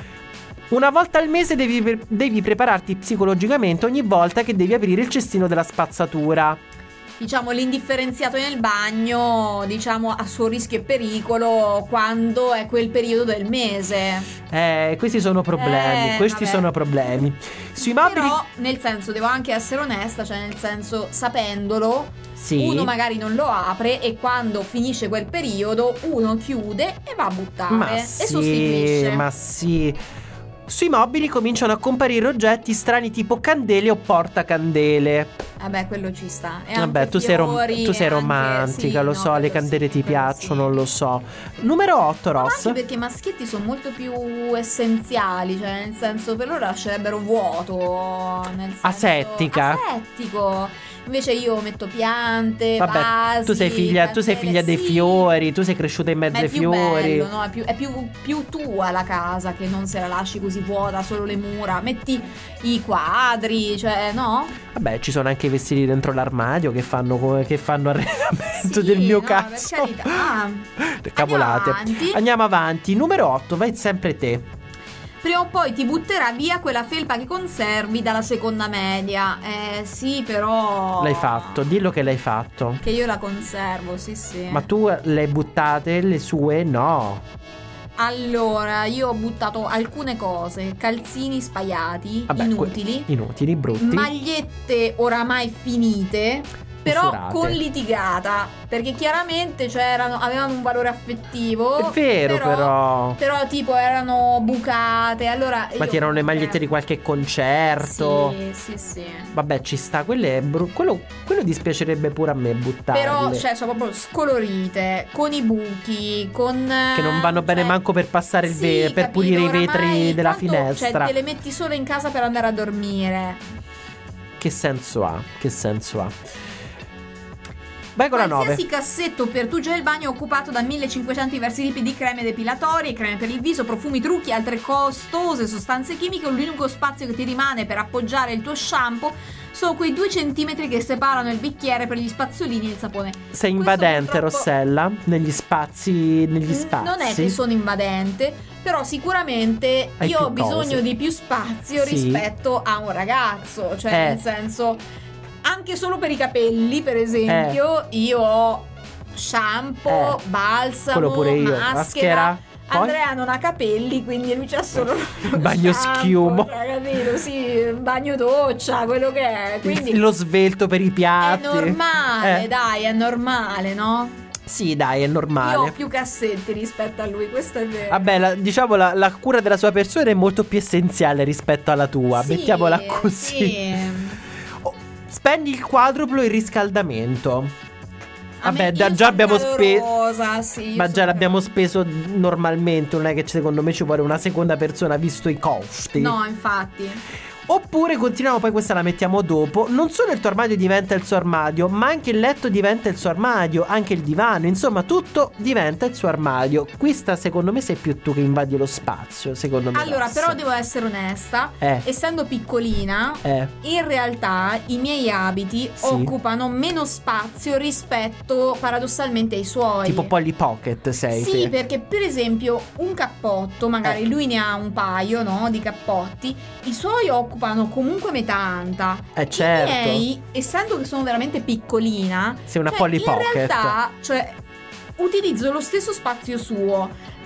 Una volta al mese devi, pre- devi prepararti psicologicamente ogni volta che devi aprire il cestino della spazzatura. Diciamo l'indifferenziato nel bagno, diciamo a suo rischio e pericolo quando è quel periodo del mese. Eh, questi sono problemi, Eh, questi vabbè. sono problemi. Sui mobili... Però nel senso devo anche essere onesta, cioè nel senso sapendolo Sì. uno magari non lo apre e quando finisce quel periodo uno chiude e va a buttare Ma e sì, sostituisce. ma sì. Sui mobili cominciano a comparire oggetti strani tipo candele o portacandele. Vabbè, quello ci sta. E Vabbè, anche tu sei, rom- fiori, tu sei e anche- romantica, sì, lo no, so, le quello candele sì, ti quello piacciono, sì. lo so. Numero otto, Ma Ross. anche perché i maschietti sono molto più essenziali, cioè nel senso per loro lascerebbero vuoto, nel senso Asettica. Asettico. Invece io metto piante, Vabbè, vasi, tu sei figlia, tu sei figlia dei sì. fiori, tu sei cresciuta in Ma mezzo è ai più fiori. bello, no? È più, è più, più tua la casa che non se la lasci così vuota, solo le mura. Metti i quadri, cioè, no? Vabbè, ci sono anche i vestiti dentro l'armadio che fanno, come- che fanno arredamento Sì, del mio no, cazzo. per carità. Cavolate. Andiamo avanti. Andiamo avanti. Numero otto, vai sempre te. Prima o poi ti butterà via quella felpa che conservi dalla seconda media. Eh sì, però L'hai fatto, dillo che l'hai fatto. Che io la conservo, sì sì. Ma tu le hai buttate, le sue? No. Allora, io ho buttato alcune cose. Calzini spaiati, Vabbè, inutili. que- inutili, brutti. Magliette oramai finite, però Usurate. con litigata, perché chiaramente cioè, erano, avevano un valore affettivo. È vero, però. Però tipo erano bucate, allora Ma io- ti erano le magliette di qualche concerto. Sì, sì, sì. Vabbè, ci sta, quelle è bru- quello, quello dispiacerebbe pure a me buttarle. Però cioè sono proprio scolorite, con i buchi, con Che non vanno bene cioè, manco per passare il sì, ve- per capito, pulire i oramai vetri della tanto, finestra. Cioè te le metti solo in casa per andare a dormire. Che senso ha? Che senso ha? Vai con la nove. Qualsiasi cassetto per tu già il bagno è occupato da millecinquecento diversi tipi di creme depilatorie, creme per il viso, profumi, trucchi, altre costose sostanze chimiche. L'unico spazio che ti rimane per appoggiare il tuo shampoo sono quei due centimetri che separano il bicchiere per gli spazzolini e il sapone. Sei Questo invadente, purtroppo- Rossella, negli spazi, negli spazi. Non è che sono invadente, però sicuramente Hai io ho più cose. bisogno di più spazio Sì. rispetto a un ragazzo. Cioè, Eh. nel senso, anche solo per i capelli, per esempio, io ho shampoo, Eh. balsamo, Quello pure io. maschera. Maschera. Poi? Andrea non ha capelli, quindi lui c'ha solo Bagno shampoo, schiumo. cioè, capito? Sì, bagno doccia, quello che è. Quindi Lo svelto per i è piatti. normale, Eh. dai, è normale, no? Sì, dai, è normale. Io ho più cassetti rispetto a lui, questo è vero. Vabbè, la- diciamo la, la cura della sua persona è molto più essenziale rispetto alla tua. Sì, Mettiamola così. sì. Oh, spendi il quadruplo il riscaldamento. A me- Vabbè, da- io già sono abbiamo speso. calorosa, sì, io Ma sono già l'abbiamo calorosa. speso normalmente. Non è che secondo me ci vuole una seconda persona visto i costi. No, infatti. Oppure continuiamo, poi questa la mettiamo dopo. Non solo il tuo armadio diventa il suo armadio, ma anche il letto diventa il suo armadio, anche il divano, insomma tutto diventa il suo armadio. Questa secondo me sei più tu che invadi lo spazio, secondo me. Allora, Ross. però devo essere onesta. Eh. Essendo piccolina, Eh, in realtà i miei abiti Sì. occupano meno spazio rispetto paradossalmente ai suoi. tipo Polly Pocket sei Sì, te. perché per esempio un cappotto, magari Eh. lui ne ha un paio, no, di cappotti, i suoi occupano comunque metà anta. Eh, certo. I miei, essendo che sono veramente piccolina, Sei una cioè, Polly in Pocket. realtà, cioè, utilizzo lo stesso spazio suo,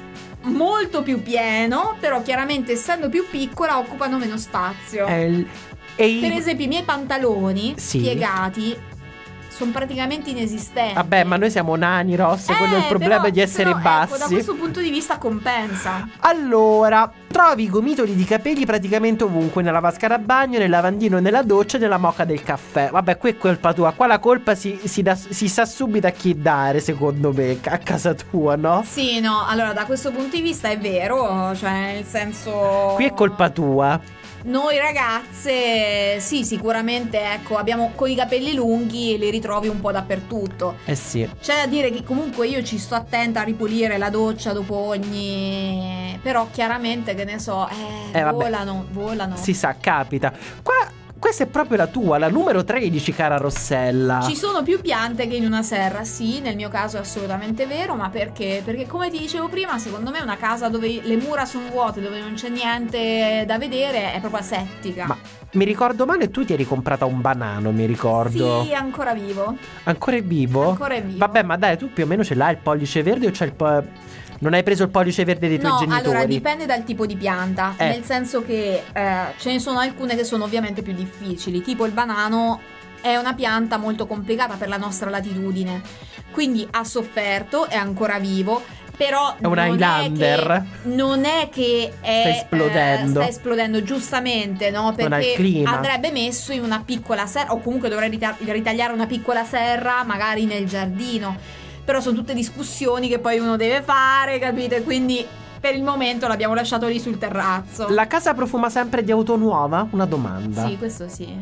molto più pieno, però chiaramente essendo più piccola occupano meno spazio. Eh, il- e i- Per esempio i miei pantaloni Sì. piegati sono praticamente inesistenti. Vabbè, ma noi siamo nani, Ross, eh, quello è il problema però, di essere però, bassi. Ecco, da questo punto di vista compensa. Allora, trovi i gomitoli di capelli praticamente ovunque, nella vasca da bagno, nel lavandino, nella doccia e nella moka del caffè. Vabbè, qui è colpa tua. Qua la colpa si, si, da, si sa subito a chi dare, secondo me, a casa tua, no? Sì, no, allora da questo punto di vista è vero, cioè nel senso... Qui è colpa tua. Noi ragazze, sì, sicuramente, ecco, abbiamo con i capelli lunghi li ritrovi un po' dappertutto. Eh sì. C'è da dire che comunque io ci sto attenta a ripulire la doccia dopo ogni... Però chiaramente, che ne so, eh, Eh, vabbè. volano, volano. Si sa, capita. Qua... Questa è proprio la tua, la numero tredici, cara Rossella. Ci sono più piante che in una serra, sì, nel mio caso è assolutamente vero, ma perché? Perché come ti dicevo prima, secondo me una casa dove le mura sono vuote, dove non c'è niente da vedere, è proprio asettica. Ma mi ricordo male, tu ti eri comprata un banano, mi ricordo. Sì, ancora vivo. Ancora è vivo? Ancora è vivo. Vabbè, ma dai, tu più o meno ce l'hai il pollice verde o c'hai il po- non hai preso il pollice verde dei tuoi No, genitori? allora dipende dal tipo di pianta, Eh. nel senso che eh, ce ne sono alcune che sono ovviamente più difficili, tipo il banano è una pianta molto complicata per la nostra latitudine, quindi ha sofferto, è ancora vivo, però È un non Highlander. è che, non è che è, Sta esplodendo. eh, sta esplodendo giustamente, no? Non ha il Perché clima. andrebbe messo in una piccola serra, o comunque dovrei rita- ritagliare una piccola serra magari nel giardino. Però sono tutte discussioni che poi uno deve fare, capite? Quindi per il momento l'abbiamo lasciato lì sul terrazzo. La casa profuma sempre di auto nuova? Una domanda. Sì, questo sì.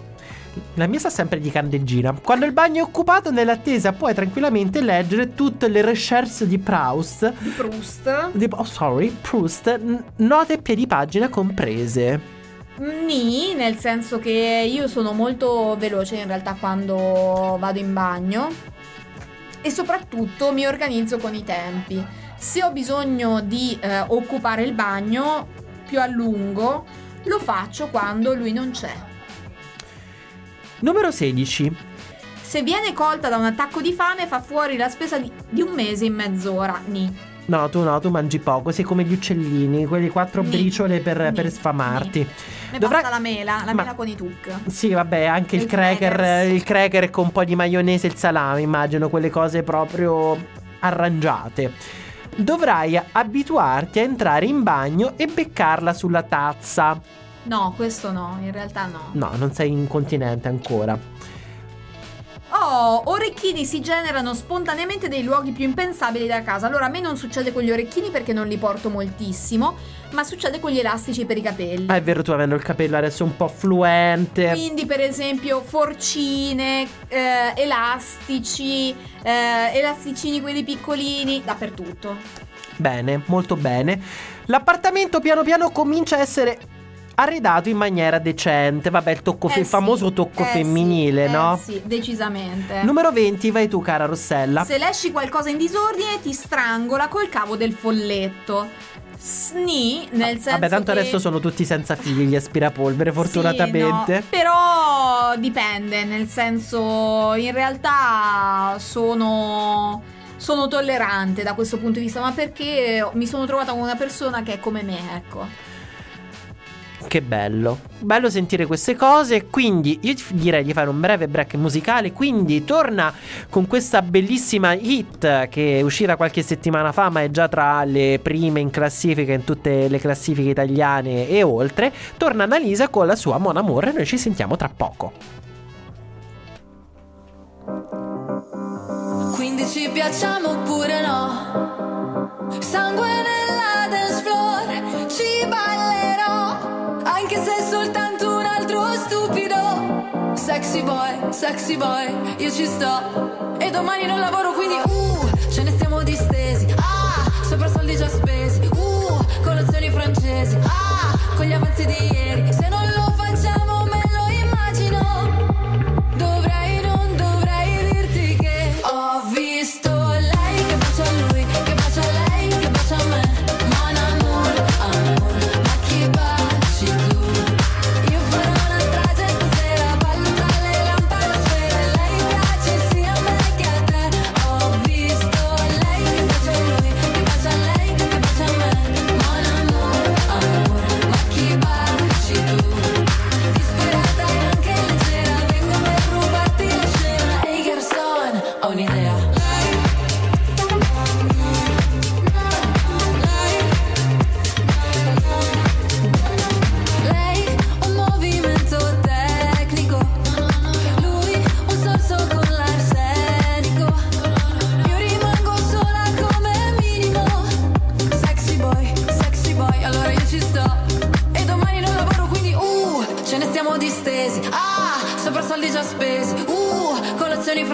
La mia sa sempre di candeggina. Quando il bagno è occupato, nell'attesa puoi tranquillamente leggere tutte le recherche di Proust. Di Proust. Di, oh, sorry, Proust. n- Note piedi pagina comprese. Nì, nel senso che io sono molto veloce in realtà quando vado in bagno. E soprattutto mi organizzo con i tempi. Se ho bisogno di eh, occupare il bagno più a lungo, lo faccio quando lui non c'è. Numero sedici. Se viene colta da un attacco di fame, fa fuori la spesa di, di un mese in mezz'ora. Nì. No, tu no, tu mangi poco. Sei come gli uccellini, quelle quattro Ni. briciole per, Ni. per sfamarti. Ni. Mi Dovrai- basta la mela, la Ma- mela con i tuc. Sì, vabbè, anche il Il cracker, crackers. il cracker con un po' di maionese e il salame, immagino, quelle cose proprio arrangiate. Dovrai abituarti a entrare in bagno e beccarla sulla tazza. No, questo no, in realtà no. No, non sei incontinente ancora. Oh, orecchini si generano spontaneamente dei luoghi più impensabili da casa. Allora a me non succede con gli orecchini perché non li porto moltissimo, ma succede con gli elastici per i capelli. Ah, è vero, tu avendo il capello adesso un po' fluente. Quindi per esempio forcine, eh, elastici, eh, elasticini quelli piccolini, dappertutto. Bene, molto bene. L'appartamento piano piano comincia a essere arredato in maniera decente. Vabbè, il, tocco fe- Eh il sì, famoso tocco eh femminile, sì, no? Eh sì, decisamente. Numero venti, vai tu, cara Rossella. Se lasci qualcosa in disordine ti strangola col cavo del folletto. Sni, nel senso Vabbè, tanto che... adesso sono tutti senza figli gli aspirapolvere, fortunatamente. Sì, no, però dipende, nel senso, in realtà sono, sono tollerante da questo punto di vista, ma perché mi sono trovata con una persona che è come me, ecco. Che bello. Bello sentire queste cose. Quindi io ti direi di fare un breve break musicale. Quindi torna con questa bellissima hit che è uscita qualche settimana fa, ma è già tra le prime in classifica in tutte le classifiche italiane e oltre. Torna Annalisa con la sua Mon Amour e noi ci sentiamo tra poco. Quindi ci piacciamo oppure no? Sangue nella dance floor, ci ballerò, anche se è soltanto un altro stupido. Sexy boy, sexy boy, io ci sto. E domani non lavoro, quindi uh, ce ne stiamo distesi. Ah, sopra soldi già spesi. Uh, colazioni francesi. Ah, con gli avanzi di ieri. Se non lo facciamo me lo immagino. Dovrei, non dovrei dirti che ho visto lei che bacia a lui, che bacia a lei, che bacia a me. Mon amour, amor, ma chi baci tu? Io farò una strage stasera, ballo tra le lampadosfere. Lei piace sia a me che a te. Ho visto lei che bacia a lui, che bacia a lei, che bacia a me. Mon amour, amor, ma chi baci tu?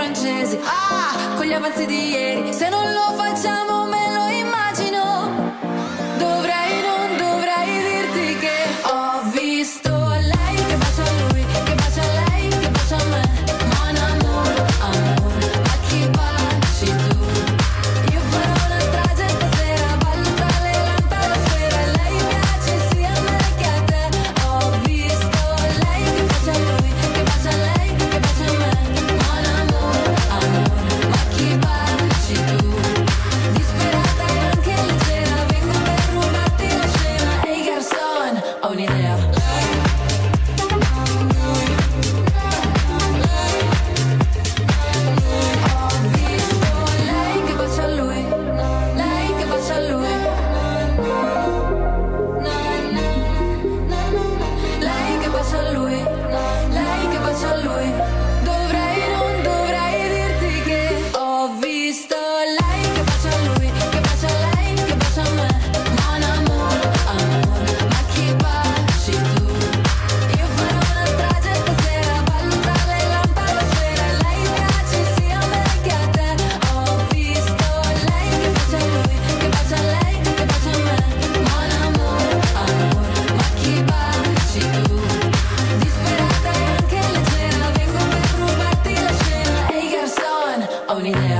francesi, ah, con gli avanzi di ieri. Se non lo facciamo me lo immagino. Dovrei, non dovrei dirti che ho visto lei che bacia a lui, che bacia a lei, che bacia a me. Mon amour, amor, ma chi baci tu? Io farò una strage stasera, ballo tra le lampadosfere. Lei piace sia a me che a te. Ho visto lei che bacia a lui, che bacia a lei, che bacia a me. Mon amour, amor, ma chi baci tu? Disperata e anche leggera, vengo per rubarti la scena. Ehi garçon, ho un'idea. Ho visto lei che bacia a lui, lei che bacia a lui. Lei che bacia a lui, lei che bacia a lui. Dovrei, non dovrei dirti che ho visto lei che bacia a lui, che bacia a lei, che bacia a me. Mon amour, amor, ma chi baci tu? Io farò una strage stasera, ballo tra le lampadosfere. Lei piace sia a me che a te. Ho visto lei che bacia a lui, che bacia a lei, che bacia a me. Mon amour, amor, ma chi baci tu? Disperata e anche leggera, vengo per rubarti la scena. Ehi garçon, ho un'idea.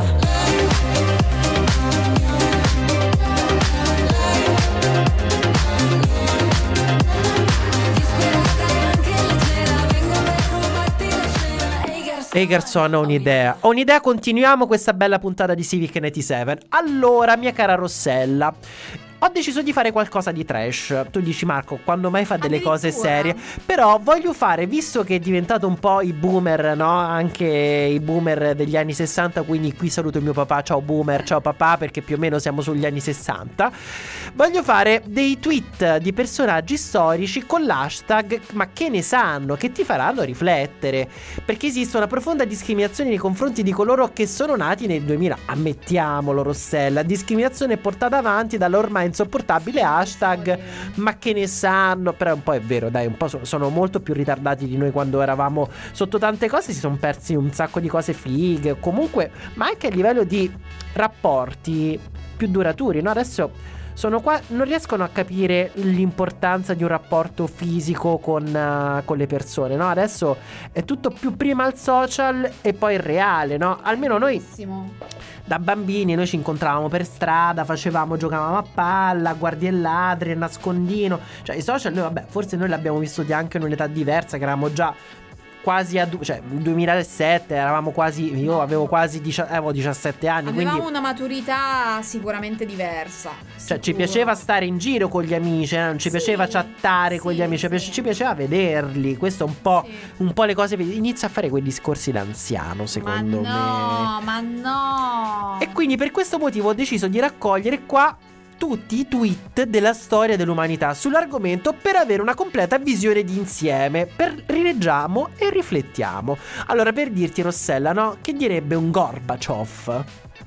Disperata e anche leggera, vengo per rubarti la scena. Ehi garçon, Ehi garçon, ho un'idea. Ho un'idea, continuiamo questa bella puntata di Civic novantasette. Allora, mia cara Rossella, ho deciso di fare qualcosa di trash. Tu dici, Marco, quando mai fa delle cose Addirittura? serie? Però voglio fare, visto che è diventato un po' i boomer, no? Anche i boomer degli anni sessanta. Quindi qui saluto mio papà, ciao boomer, ciao papà, perché più o meno siamo sugli anni sessanta. Voglio fare dei tweet di personaggi storici con l'hashtag ma che ne sanno, che ti faranno riflettere, perché esiste una profonda discriminazione nei confronti di coloro che sono nati nel duemila. Ammettiamolo, Rossella, discriminazione portata avanti dall'ormai insopportabile hashtag ma che ne sanno. Però un po' è vero, dai, un po' so- sono molto più ritardati di noi quando eravamo sotto tante cose, si sono persi un sacco di cose fighe comunque, ma anche a livello di rapporti più duraturi, no? Adesso sono qua, non riescono a capire l'importanza di un rapporto fisico con, uh, con le persone, no? Adesso è tutto più prima il social e poi il reale, no? Almeno noi Bellissimo. da bambini noi ci incontravamo per strada, facevamo, giocavamo a palla, a guardie e ladri, a nascondino. Cioè i social noi, vabbè, forse noi l'abbiamo vissuti anche in un'età diversa, che eravamo già quasi a cioè nel duemilasette eravamo quasi, io avevo quasi dieci, avevo diciassette anni, Avevamo quindi una maturità sicuramente diversa. cioè ci sicuro. piaceva stare in giro con gli amici, eh? Non ci Sì, piaceva chattare con sì, gli amici, sì. ci piaceva vederli. Questo è un po', Sì. un po' le cose. Inizia a fare quei discorsi d'anziano, secondo ma me. no, ma no. E quindi per questo motivo ho deciso di raccogliere qua tutti i tweet della storia dell'umanità sull'argomento per avere una completa visione d'insieme. Per rileggiamo e riflettiamo. Allora, per dirti, Rossella, no? Che direbbe un Gorbaciov?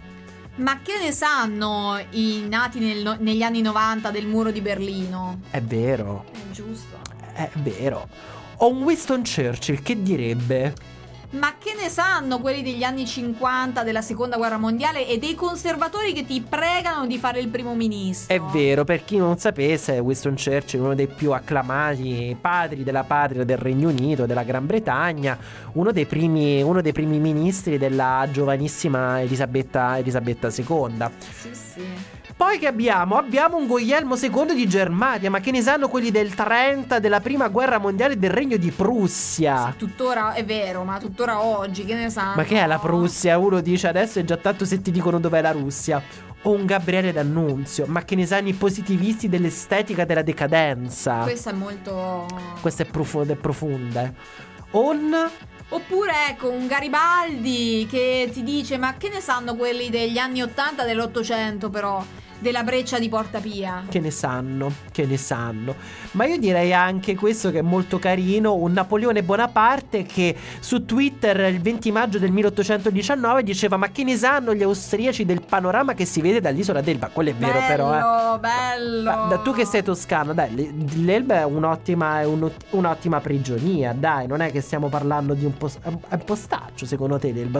Ma che ne sanno i nati nel no- negli anni novanta del muro di Berlino? È vero, È giusto. è vero. O un Winston Churchill, che direbbe? Ma che ne sanno quelli degli anni cinquanta della seconda guerra mondiale e dei conservatori che ti pregano di fare il primo ministro? È vero, per chi non sapesse, Winston Churchill, uno dei più acclamati padri della patria del Regno Unito, della Gran Bretagna, uno dei primi, uno dei primi ministri della giovanissima Elisabetta, Elisabetta seconda. Sì, sì. Poi che abbiamo? Abbiamo un Guglielmo secondo di Germania, ma che ne sanno quelli del trenta, della prima guerra mondiale, del Regno di Prussia? Tuttora è vero, ma tuttora oggi che ne sanno? Ma che è la Prussia? Uno dice adesso è già tanto se ti dicono dov'è la Russia. O un Gabriele D'Annunzio, ma che ne sanno i positivisti dell'estetica della decadenza? Questa è molto... Questa è profonda, è profonda. Un... Oppure ecco un Garibaldi che ti dice ma che ne sanno quelli degli anni ottanta dell'Ottocento però della breccia di Porta Pia? Che ne sanno, che ne sanno. Ma io direi anche questo che è molto carino, un Napoleone Bonaparte che su Twitter il venti maggio del milleottocentodiciannove diceva ma che ne sanno gli austriaci del panorama che si vede dall'isola d'Elba. Quello è vero bello, però eh. bello. Ma, da tu che sei toscano, dai, l'Elba è un'ottima, è un, un'ottima prigionia, dai, non è che stiamo parlando di un, post, un postaccio secondo te l'Elba, tu che no, sei no,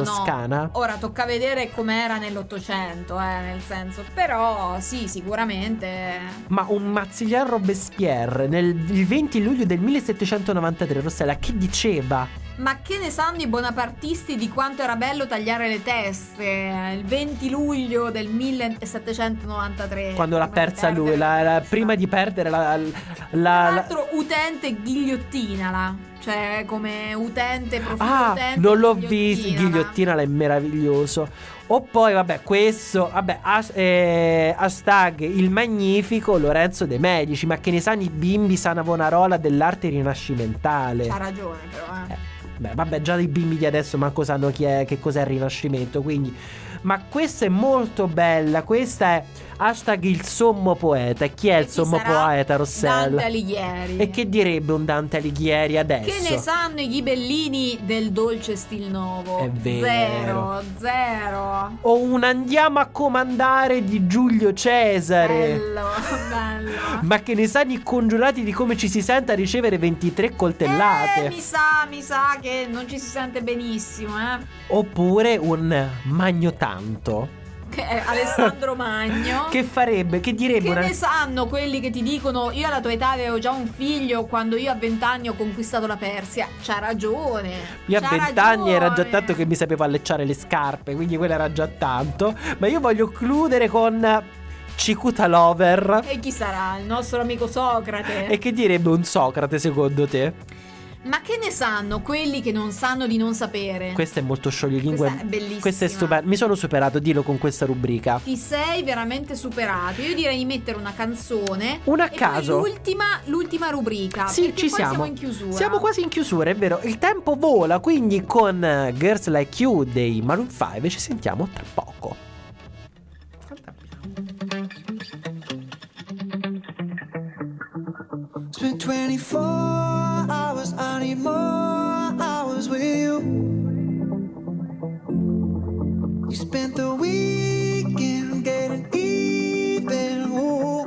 toscana. No. Ora tocca vedere com'era nell'Ottocento, eh, nel senso, però sì, sicuramente. Ma un Mazzillian Robespierre nel il venti luglio del millesettecentonovantatré, Rossella, che diceva? Ma che ne sanno i bonapartisti di quanto era bello tagliare le teste? Il venti luglio del millesettecentonovantatré, quando l'ha persa lui, la, la, prima di perdere la, la, la l'altro utente ghigliottinala, cioè come utente, profilo ah, utente. non l'ho visto, ghigliottinala è meraviglioso. O poi vabbè questo, vabbè has, eh, hashtag il magnifico Lorenzo De Medici, ma che ne sanno i bimbi Savonarola dell'arte rinascimentale. C'ha ragione però eh. eh. Beh, vabbè, già i bimbi di adesso manco sanno chi è, che cos'è il Rinascimento, quindi. Ma questa è molto bella. Questa è hashtag il sommo poeta. E chi è e il sommo poeta, Rossella? Dante Alighieri. E che direbbe un Dante Alighieri adesso? Che ne sanno i ghibellini del dolce stil nuovo? È vero. Zero, zero. O un andiamo a comandare di Giulio Cesare. Bello, bello. Ma che ne sanno i congiurati di come ci si sente a ricevere ventitré coltellate? Eh, mi sa, mi sa che non ci si sente benissimo, eh. Oppure un Magno Tanto, che è Alessandro Magno. Che farebbe, che direbbe Che una... ne sanno quelli che ti dicono io alla tua età avevo già un figlio quando io a vent'anni ho conquistato la Persia. C'ha ragione. Io c'ha a vent'anni era già ragione. tanto che mi sapevo allecciare le scarpe, quindi quello era già tanto. Ma io voglio chiudere con Cicuta Lover. E chi sarà? Il nostro amico Socrate. E che direbbe un Socrate secondo te? Ma che ne sanno quelli che non sanno di non sapere? Questa è molto scioglilingua. Questa è bellissima. Questa è stupenda. Mi sono superato, dillo con questa rubrica. Ti sei veramente superato. Io direi di mettere una canzone. Una a e caso. poi l'ultima, l'ultima rubrica. Sì, perché ci poi siamo. siamo in chiusura. Siamo quasi in chiusura, è vero. Il tempo vola, quindi con uh, Girls Like You dei Maroon five ci sentiamo tra poco. Spent twenty-four hours, I need more hours with you. You spent the weekend getting even. Ooh.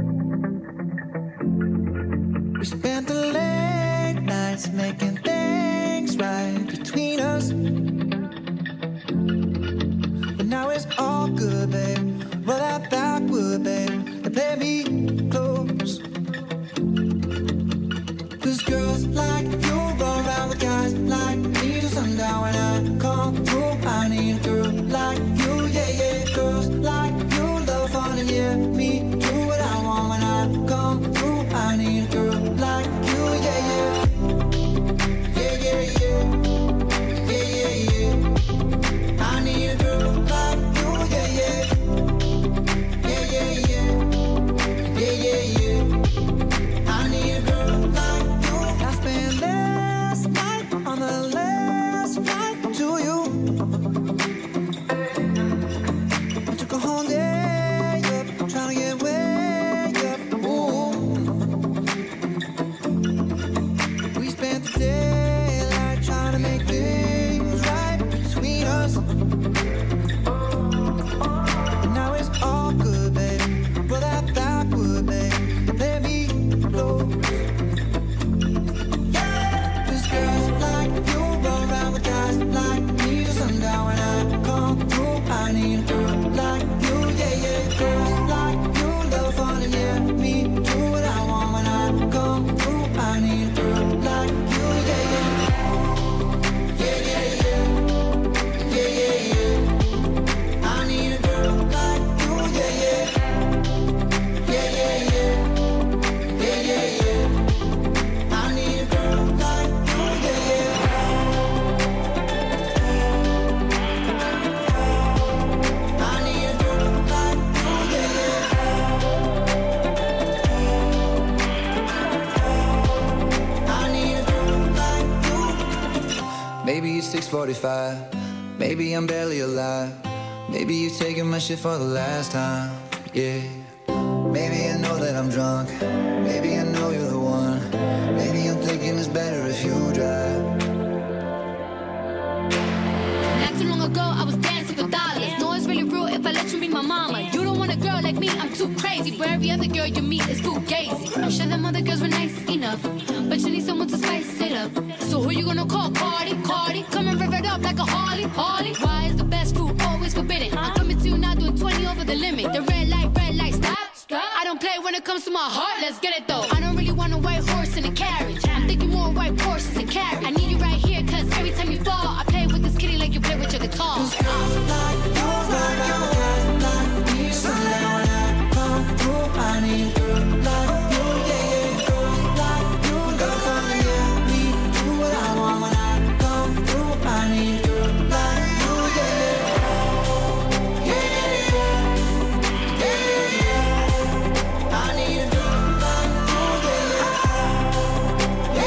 We spent the late nights making things right between us. But now it's all good, babe. Roll that backward, babe, and play me close. Cause girls like you run around with guys like me till sundown. When I come through, I need a girl like you, yeah, yeah. Girls like you love fun and yeah, me do what I want. When I come through, I need a girl like you, yeah, yeah. Yeah, yeah, yeah. Yeah, yeah, yeah. I need a girl like you, yeah, yeah. Yeah, yeah, yeah. Yeah, yeah, yeah. I need a girl like you. I spent last night on the last flight to you. I took a whole day up, trying to get way up. Ooh. We spent the daylight trying to make things right between us. And now it's all good, baby. Roll that backward, baby. Let me close. Cause girls like you run around with guys like me till sundown. When I come through, I need a girl like you, yeah, yeah. Girls like you love fun and yeah, me do what I want. When I come through, I need a girl like you, yeah, yeah. Yeah, yeah, yeah. Yeah, yeah, yeah. I need a girl like you, yeah, yeah. Yeah, yeah, yeah. Yeah, yeah, yeah. I need a girl like you, yeah, yeah. I need a girl like you, yeah, yeah. I need a girl like you. Maybe it's six forty-five. Maybe I'm barely alive. Maybe you're taking my shit for the last time. Yeah. Maybe I know that I'm drunk. Maybe I know you're the one. Maybe I'm thinking it's better if you drive. Not too long ago, I was dancing for dollars. No, it's really real if I let you be my mama. You don't want a girl like me, I'm too crazy. Where every other girl you meet is fugazi. I'm sure them other girls were nice enough, but you need someone to spice it up. So who you gonna call? Cardi, Cardi. Come and rev it up like a Harley, Harley. Why is the best food always forbidden? I'm coming to you now doing twenty over the limit. The red light, red light, stop, stop. I don't play when it comes to my heart, let's get it though. I don't really want a white horse in a carriage. I'm thinking more white horses and carriage. I need you right here, cause every time you fall, I play with this kitty like you play with your guitar. Cause girls like you, like you, guys like me. So that when I come through, I need a girl like you, yeah, yeah. Girls like you, girls like yeah. Me do what I want when I come through. I need a girl like you, yeah, yeah. Yeah, yeah, yeah, yeah. I need a girl like you, yeah, yeah.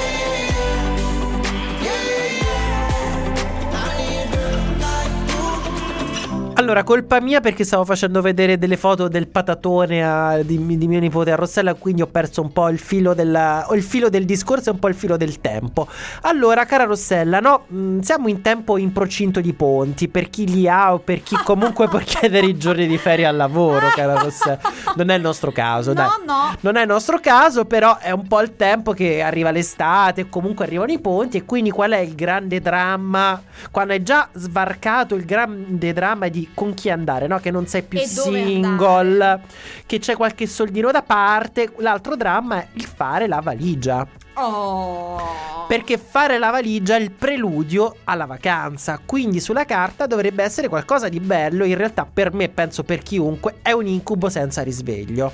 Yeah, yeah, yeah. I need a girl like you. Allora, colpa mia perché stavo facendo vedere delle foto del patatone a, di, di mio nipote a Rossella, quindi ho perso un po' il filo della, o il filo del discorso e un po' il filo del tempo. Allora, cara Rossella, no, mh, siamo in tempo in procinto di ponti, per chi li ha o per chi comunque può chiedere i giorni di ferie al lavoro, cara Rossella. Non è il nostro caso, dai. No, no. Non è il nostro caso, però è un po' il tempo che arriva l'estate, comunque arrivano i ponti, e quindi qual è il grande dramma? Quando è già svarcato il grande dramma di con chi andare, no? Che non sei più E dove single, andare? che c'è qualche soldino da parte. L'altro dramma è il fare la valigia. Oh. Perché fare la valigia è il preludio alla vacanza, quindi sulla carta dovrebbe essere qualcosa di bello. In realtà per me, penso per chiunque, è un incubo senza risveglio.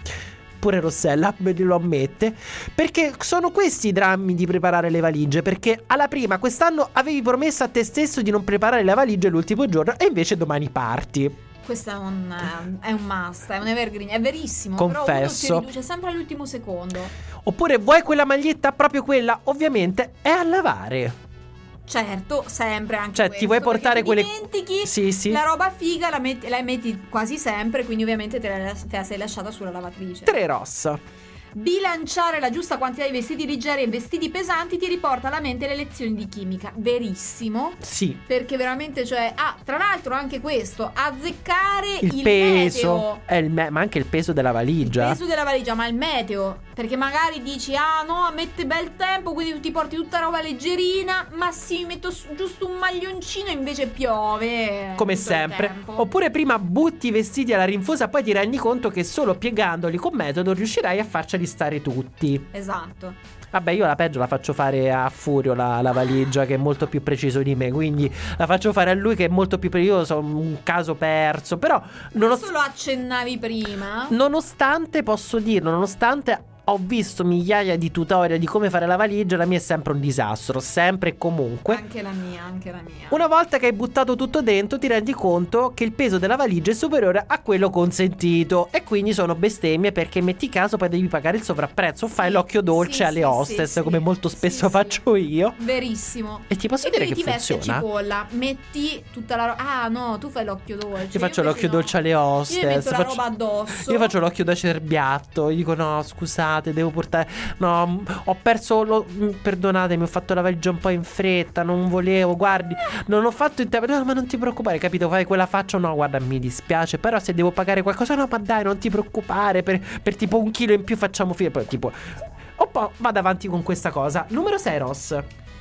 Pure Rossella me lo ammette, perché sono questi i drammi di preparare le valigie. Perché alla prima quest'anno avevi promesso a te stesso di non preparare le valigie l'ultimo giorno, e invece domani parti. Questo è un, è un must, è un evergreen, è verissimo. Confesso. Però uno si riduce sempre all'ultimo secondo. Oppure vuoi quella maglietta, proprio quella, ovviamente è a lavare. Certo, sempre anche Cioè, questo, ti vuoi portare perché quelle- ti dimentichi Sì, sì. la roba figa, la metti, la metti quasi sempre, quindi ovviamente te la, te la sei lasciata sulla lavatrice. Tre rossa. Bilanciare la giusta quantità di vestiti leggeri e vestiti pesanti ti riporta alla mente le lezioni di chimica. Verissimo. Sì. Perché veramente, cioè, ah, tra l'altro anche questo, azzeccare Il, il, peso meteo. è il me- ma anche il peso della valigia. Il peso della valigia, ma il meteo. Perché magari dici, ah no, mette bel tempo, quindi ti porti tutta roba leggerina. Ma sì, mi metto su- giusto un maglioncino e invece piove. Come tutto il sempre. tempo. Oppure prima butti i vestiti alla rinfusa, poi ti rendi conto che solo piegandoli con metodo riuscirai a farceli stare tutti. Esatto. Vabbè, io la peggio la faccio fare a Furio la, la valigia, che è molto più preciso di me, quindi la faccio fare a lui che è molto più preciso. Io sono un caso perso. Però nonost- Questo lo accennavi prima. nonostante, posso dirlo, nonostante ho visto migliaia di tutorial di come fare la valigia, la mia è sempre un disastro, sempre e comunque. Anche la mia, anche la mia. Una volta che hai buttato tutto dentro, ti rendi conto che il peso della valigia è superiore a quello consentito, e quindi sono bestemmie, perché metti caso poi devi pagare il sovrapprezzo. Fai Sì, l'occhio dolce sì, alle sì, hostess, sì, come sì. molto Sì, spesso sì. faccio io. Verissimo. E ti posso E dire quindi che ti veste funziona. cipolla, metti tutta la roba. Ah no, tu fai l'occhio dolce. Io faccio invece l'occhio no. dolce alle Io hostess. mi metto la faccio- roba addosso. Io faccio l'occhio da cerbiatto. Gli dico no, scusate, devo portare. No, m- ho perso lo... m, perdonatemi, ho fatto la valigia un po' in fretta. Non volevo, guardi, non ho fatto in tempo. No, ma non ti preoccupare, capito? Fai quella faccia. No, guarda, mi dispiace, però se devo pagare qualcosa, no, ma dai, non ti preoccupare. Per, per tipo un chilo in più facciamo fine. Poi tipo un po' vado avanti con questa cosa. Numero sei, Ross.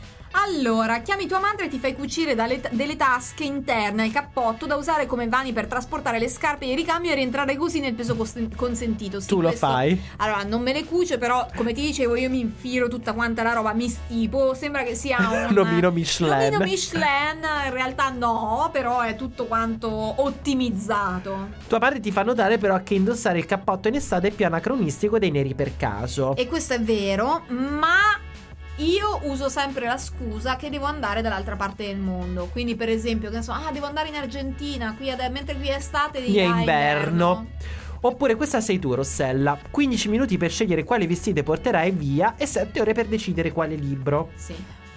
Allora, chiami tua madre e ti fai cucire dalle, delle tasche interne al cappotto da usare come vani per trasportare le scarpe di ricambio e rientrare così nel peso cos- consentito. Sì, Tu lo questo- fai? Allora, non me le cuce, però come ti dicevo io mi infilo tutta quanta la roba, mi stipo, sembra che sia un Nomino Michelin. Nomino Michelin, in realtà no, però è tutto quanto ottimizzato. Tua madre ti fa notare però che indossare il cappotto in estate è più anacronistico dei neri per caso. E questo è vero, ma io uso sempre la scusa che devo andare dall'altra parte del mondo. Quindi per esempio, che ne so, ah, devo andare in Argentina, qui ad- mentre qui è estate, Lì è ah, inverno. Oppure questa sei tu, Rossella. quindici minuti per scegliere quale vestite porterai via e sette ore per decidere quale libro. Sì.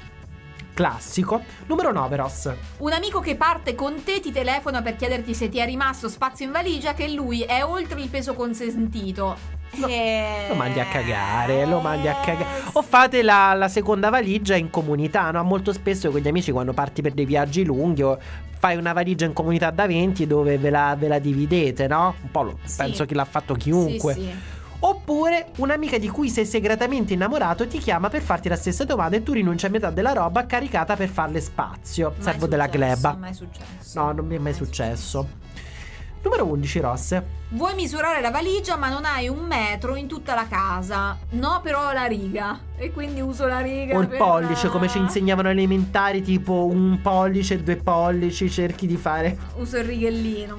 Classico. Numero nove, Ross. Un amico che parte con te ti telefona per chiederti se ti è rimasto spazio in valigia, che lui è oltre il peso consentito. No, Eh, Lo mandi a cagare, lo mandi a cagare. sì. O fate la, la seconda valigia in comunità, no? Molto spesso con gli amici, quando parti per dei viaggi lunghi, o fai una valigia in comunità da venti dove ve la, ve la dividete, no? Un po' lo, Sì. penso che l'ha fatto chiunque. Sì, sì. Oppure Oppure un'amica di cui sei segretamente innamorato ti chiama per farti la stessa domanda e tu rinunci a metà della roba caricata per farle spazio. Mai Servo della successo, gleba. mai successo. No, non mi è mai successo. Numero undici, Ross. Vuoi misurare la valigia ma non hai un metro in tutta la casa. No, però ho la riga. E quindi uso la riga O il per- pollice, come ci insegnavano elementari, tipo un pollice, due pollici, cerchi di fare. Uso il righellino.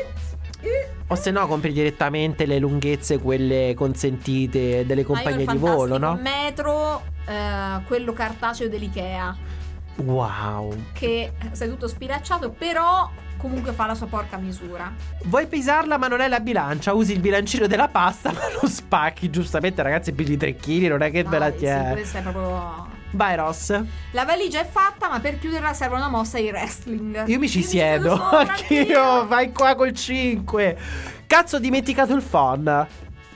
O se no compri direttamente le lunghezze, quelle consentite delle compagnie di volo, no? Un metro, eh, quello cartaceo dell'Ikea, Wow. che sei tutto spilacciato, però comunque fa la sua porca misura. Vuoi pesarla ma non è la bilancia, usi il bilancino della pasta ma lo spacchi. Giustamente, ragazzi, pigli tre chili, non è che ve la Dai, tieni. sì, questa è proprio... Vai, Ross. La valigia è fatta, ma per chiuderla serve una mossa di wrestling. Io mi ci Io siedo. siedo sopra Anch'io. anch'io. Vai qua col cinque. Cazzo, ho dimenticato il phon.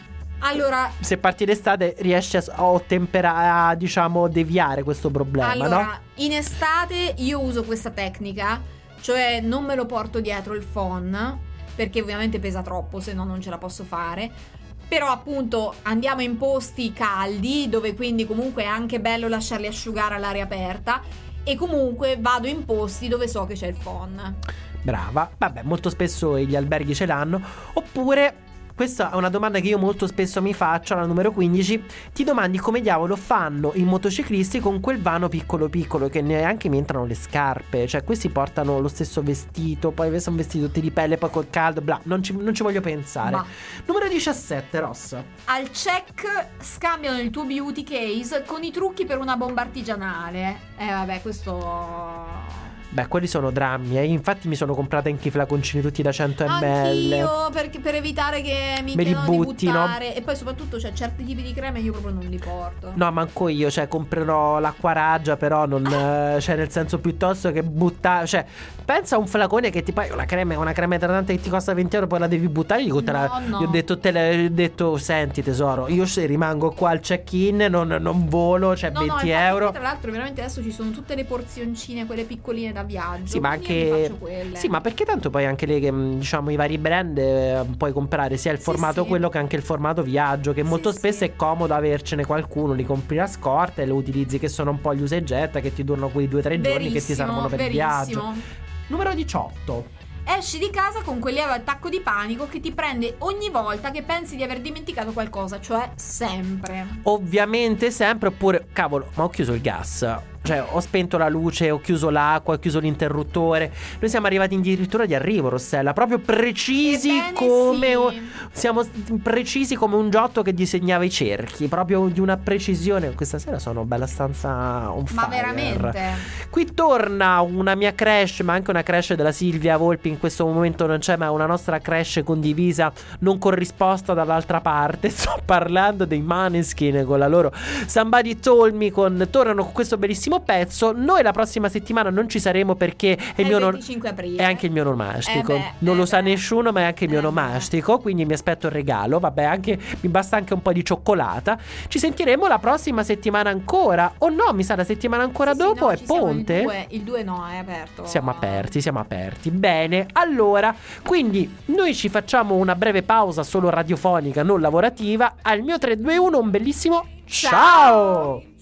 Allora, Se parti d'estate riesci a, a ottemperare, a, diciamo, deviare questo problema, allora no? in estate io uso questa tecnica, cioè non me lo porto dietro il phon, perché ovviamente pesa troppo, se no non ce la posso fare. Però appunto andiamo in posti caldi, dove quindi comunque è anche bello lasciarli asciugare all'aria aperta. E comunque vado in posti dove so che c'è il phon. Brava. Vabbè, molto spesso gli alberghi ce l'hanno. Oppure, questa è una domanda che io molto spesso mi faccio, alla numero quindici. Ti domandi come diavolo fanno i motociclisti con quel vano piccolo piccolo, che neanche mi entrano le scarpe. Cioè, questi portano lo stesso vestito, poi sono vestiti tutti di pelle, poi col caldo, bla. Non ci, non ci voglio pensare. Ma. Numero diciassette, Ross. Al check scambiano il tuo beauty case con i trucchi per una bomba artigianale. Eh vabbè, questo... Beh, quelli sono drammi, eh. Infatti mi sono comprata anche i flaconcini tutti da cento millilitri. Anch'io, perché per evitare che mi Me li chiedano butti, di no? buttare. E poi soprattutto, cioè, certi tipi di creme io proprio non li porto. No, manco io, cioè comprerò l'acqua raggia, però non, eh, cioè nel senso, piuttosto che buttare, cioè pensa a un flacone che ti poi una crema, una crema idratante che ti costa venti euro, poi la devi buttare, gli costerà. No, no. Gli ho detto, te le, ho detto, senti tesoro, io se rimango qua al check-in, non, non volo, cioè No, no, venti infatti, euro. tra l'altro veramente adesso ci sono tutte le porzioncine, quelle piccoline da viaggio. Sì, ma quindi io mi anche faccio quelle. sì, ma perché tanto poi anche le, diciamo, i vari brand, eh, puoi comprare sia il Sì, formato sì. quello che anche il formato viaggio, che Sì, molto spesso sì. è comodo avercene qualcuno, li compri a scorta e lo utilizzi, che sono un po' gli usa e getta, che ti durano quei due o tre giorni che ti servono per il viaggio. verissimo. Numero diciotto. Esci di casa con quel lieve attacco di panico che ti prende ogni volta che pensi di aver dimenticato qualcosa, cioè sempre. Ovviamente sempre, oppure cavolo, ma ho chiuso il gas. Cioè, ho spento la luce, ho chiuso l'acqua, ho chiuso l'interruttore. Noi siamo arrivati addirittura di arrivo, Rossella. Proprio precisi Ebbene come sì. siamo precisi come un giotto che disegnava i cerchi. Proprio di una precisione. Questa sera sono bella stanza on Ma fire. veramente. Qui torna una mia crush, ma anche una crush della Silvia Volpi. In questo momento non c'è, ma una nostra crush condivisa, non corrisposta dall'altra parte. Sto parlando dei Maneskin con la loro Somebody Told Me, con, tornano con questo bellissimo pezzo. Noi la prossima settimana non ci saremo perché è, È il mio il non- venticinque aprile. è anche il mio nomastico. Eh beh, non eh lo sa beh. nessuno, ma è anche il mio Eh beh. nomastico. Quindi mi aspetto il regalo. Vabbè, anche mi basta anche un po' di cioccolata. Ci sentiremo la prossima settimana ancora. O no, mi sa la settimana ancora Sì, sì, dopo no, è ci siamo ponte. Il due, il due no, è aperto. Siamo aperti, siamo aperti. Bene, allora, quindi noi ci facciamo una breve pausa solo radiofonica, non lavorativa. Al mio tre due uno un bellissimo ciao! Ciao!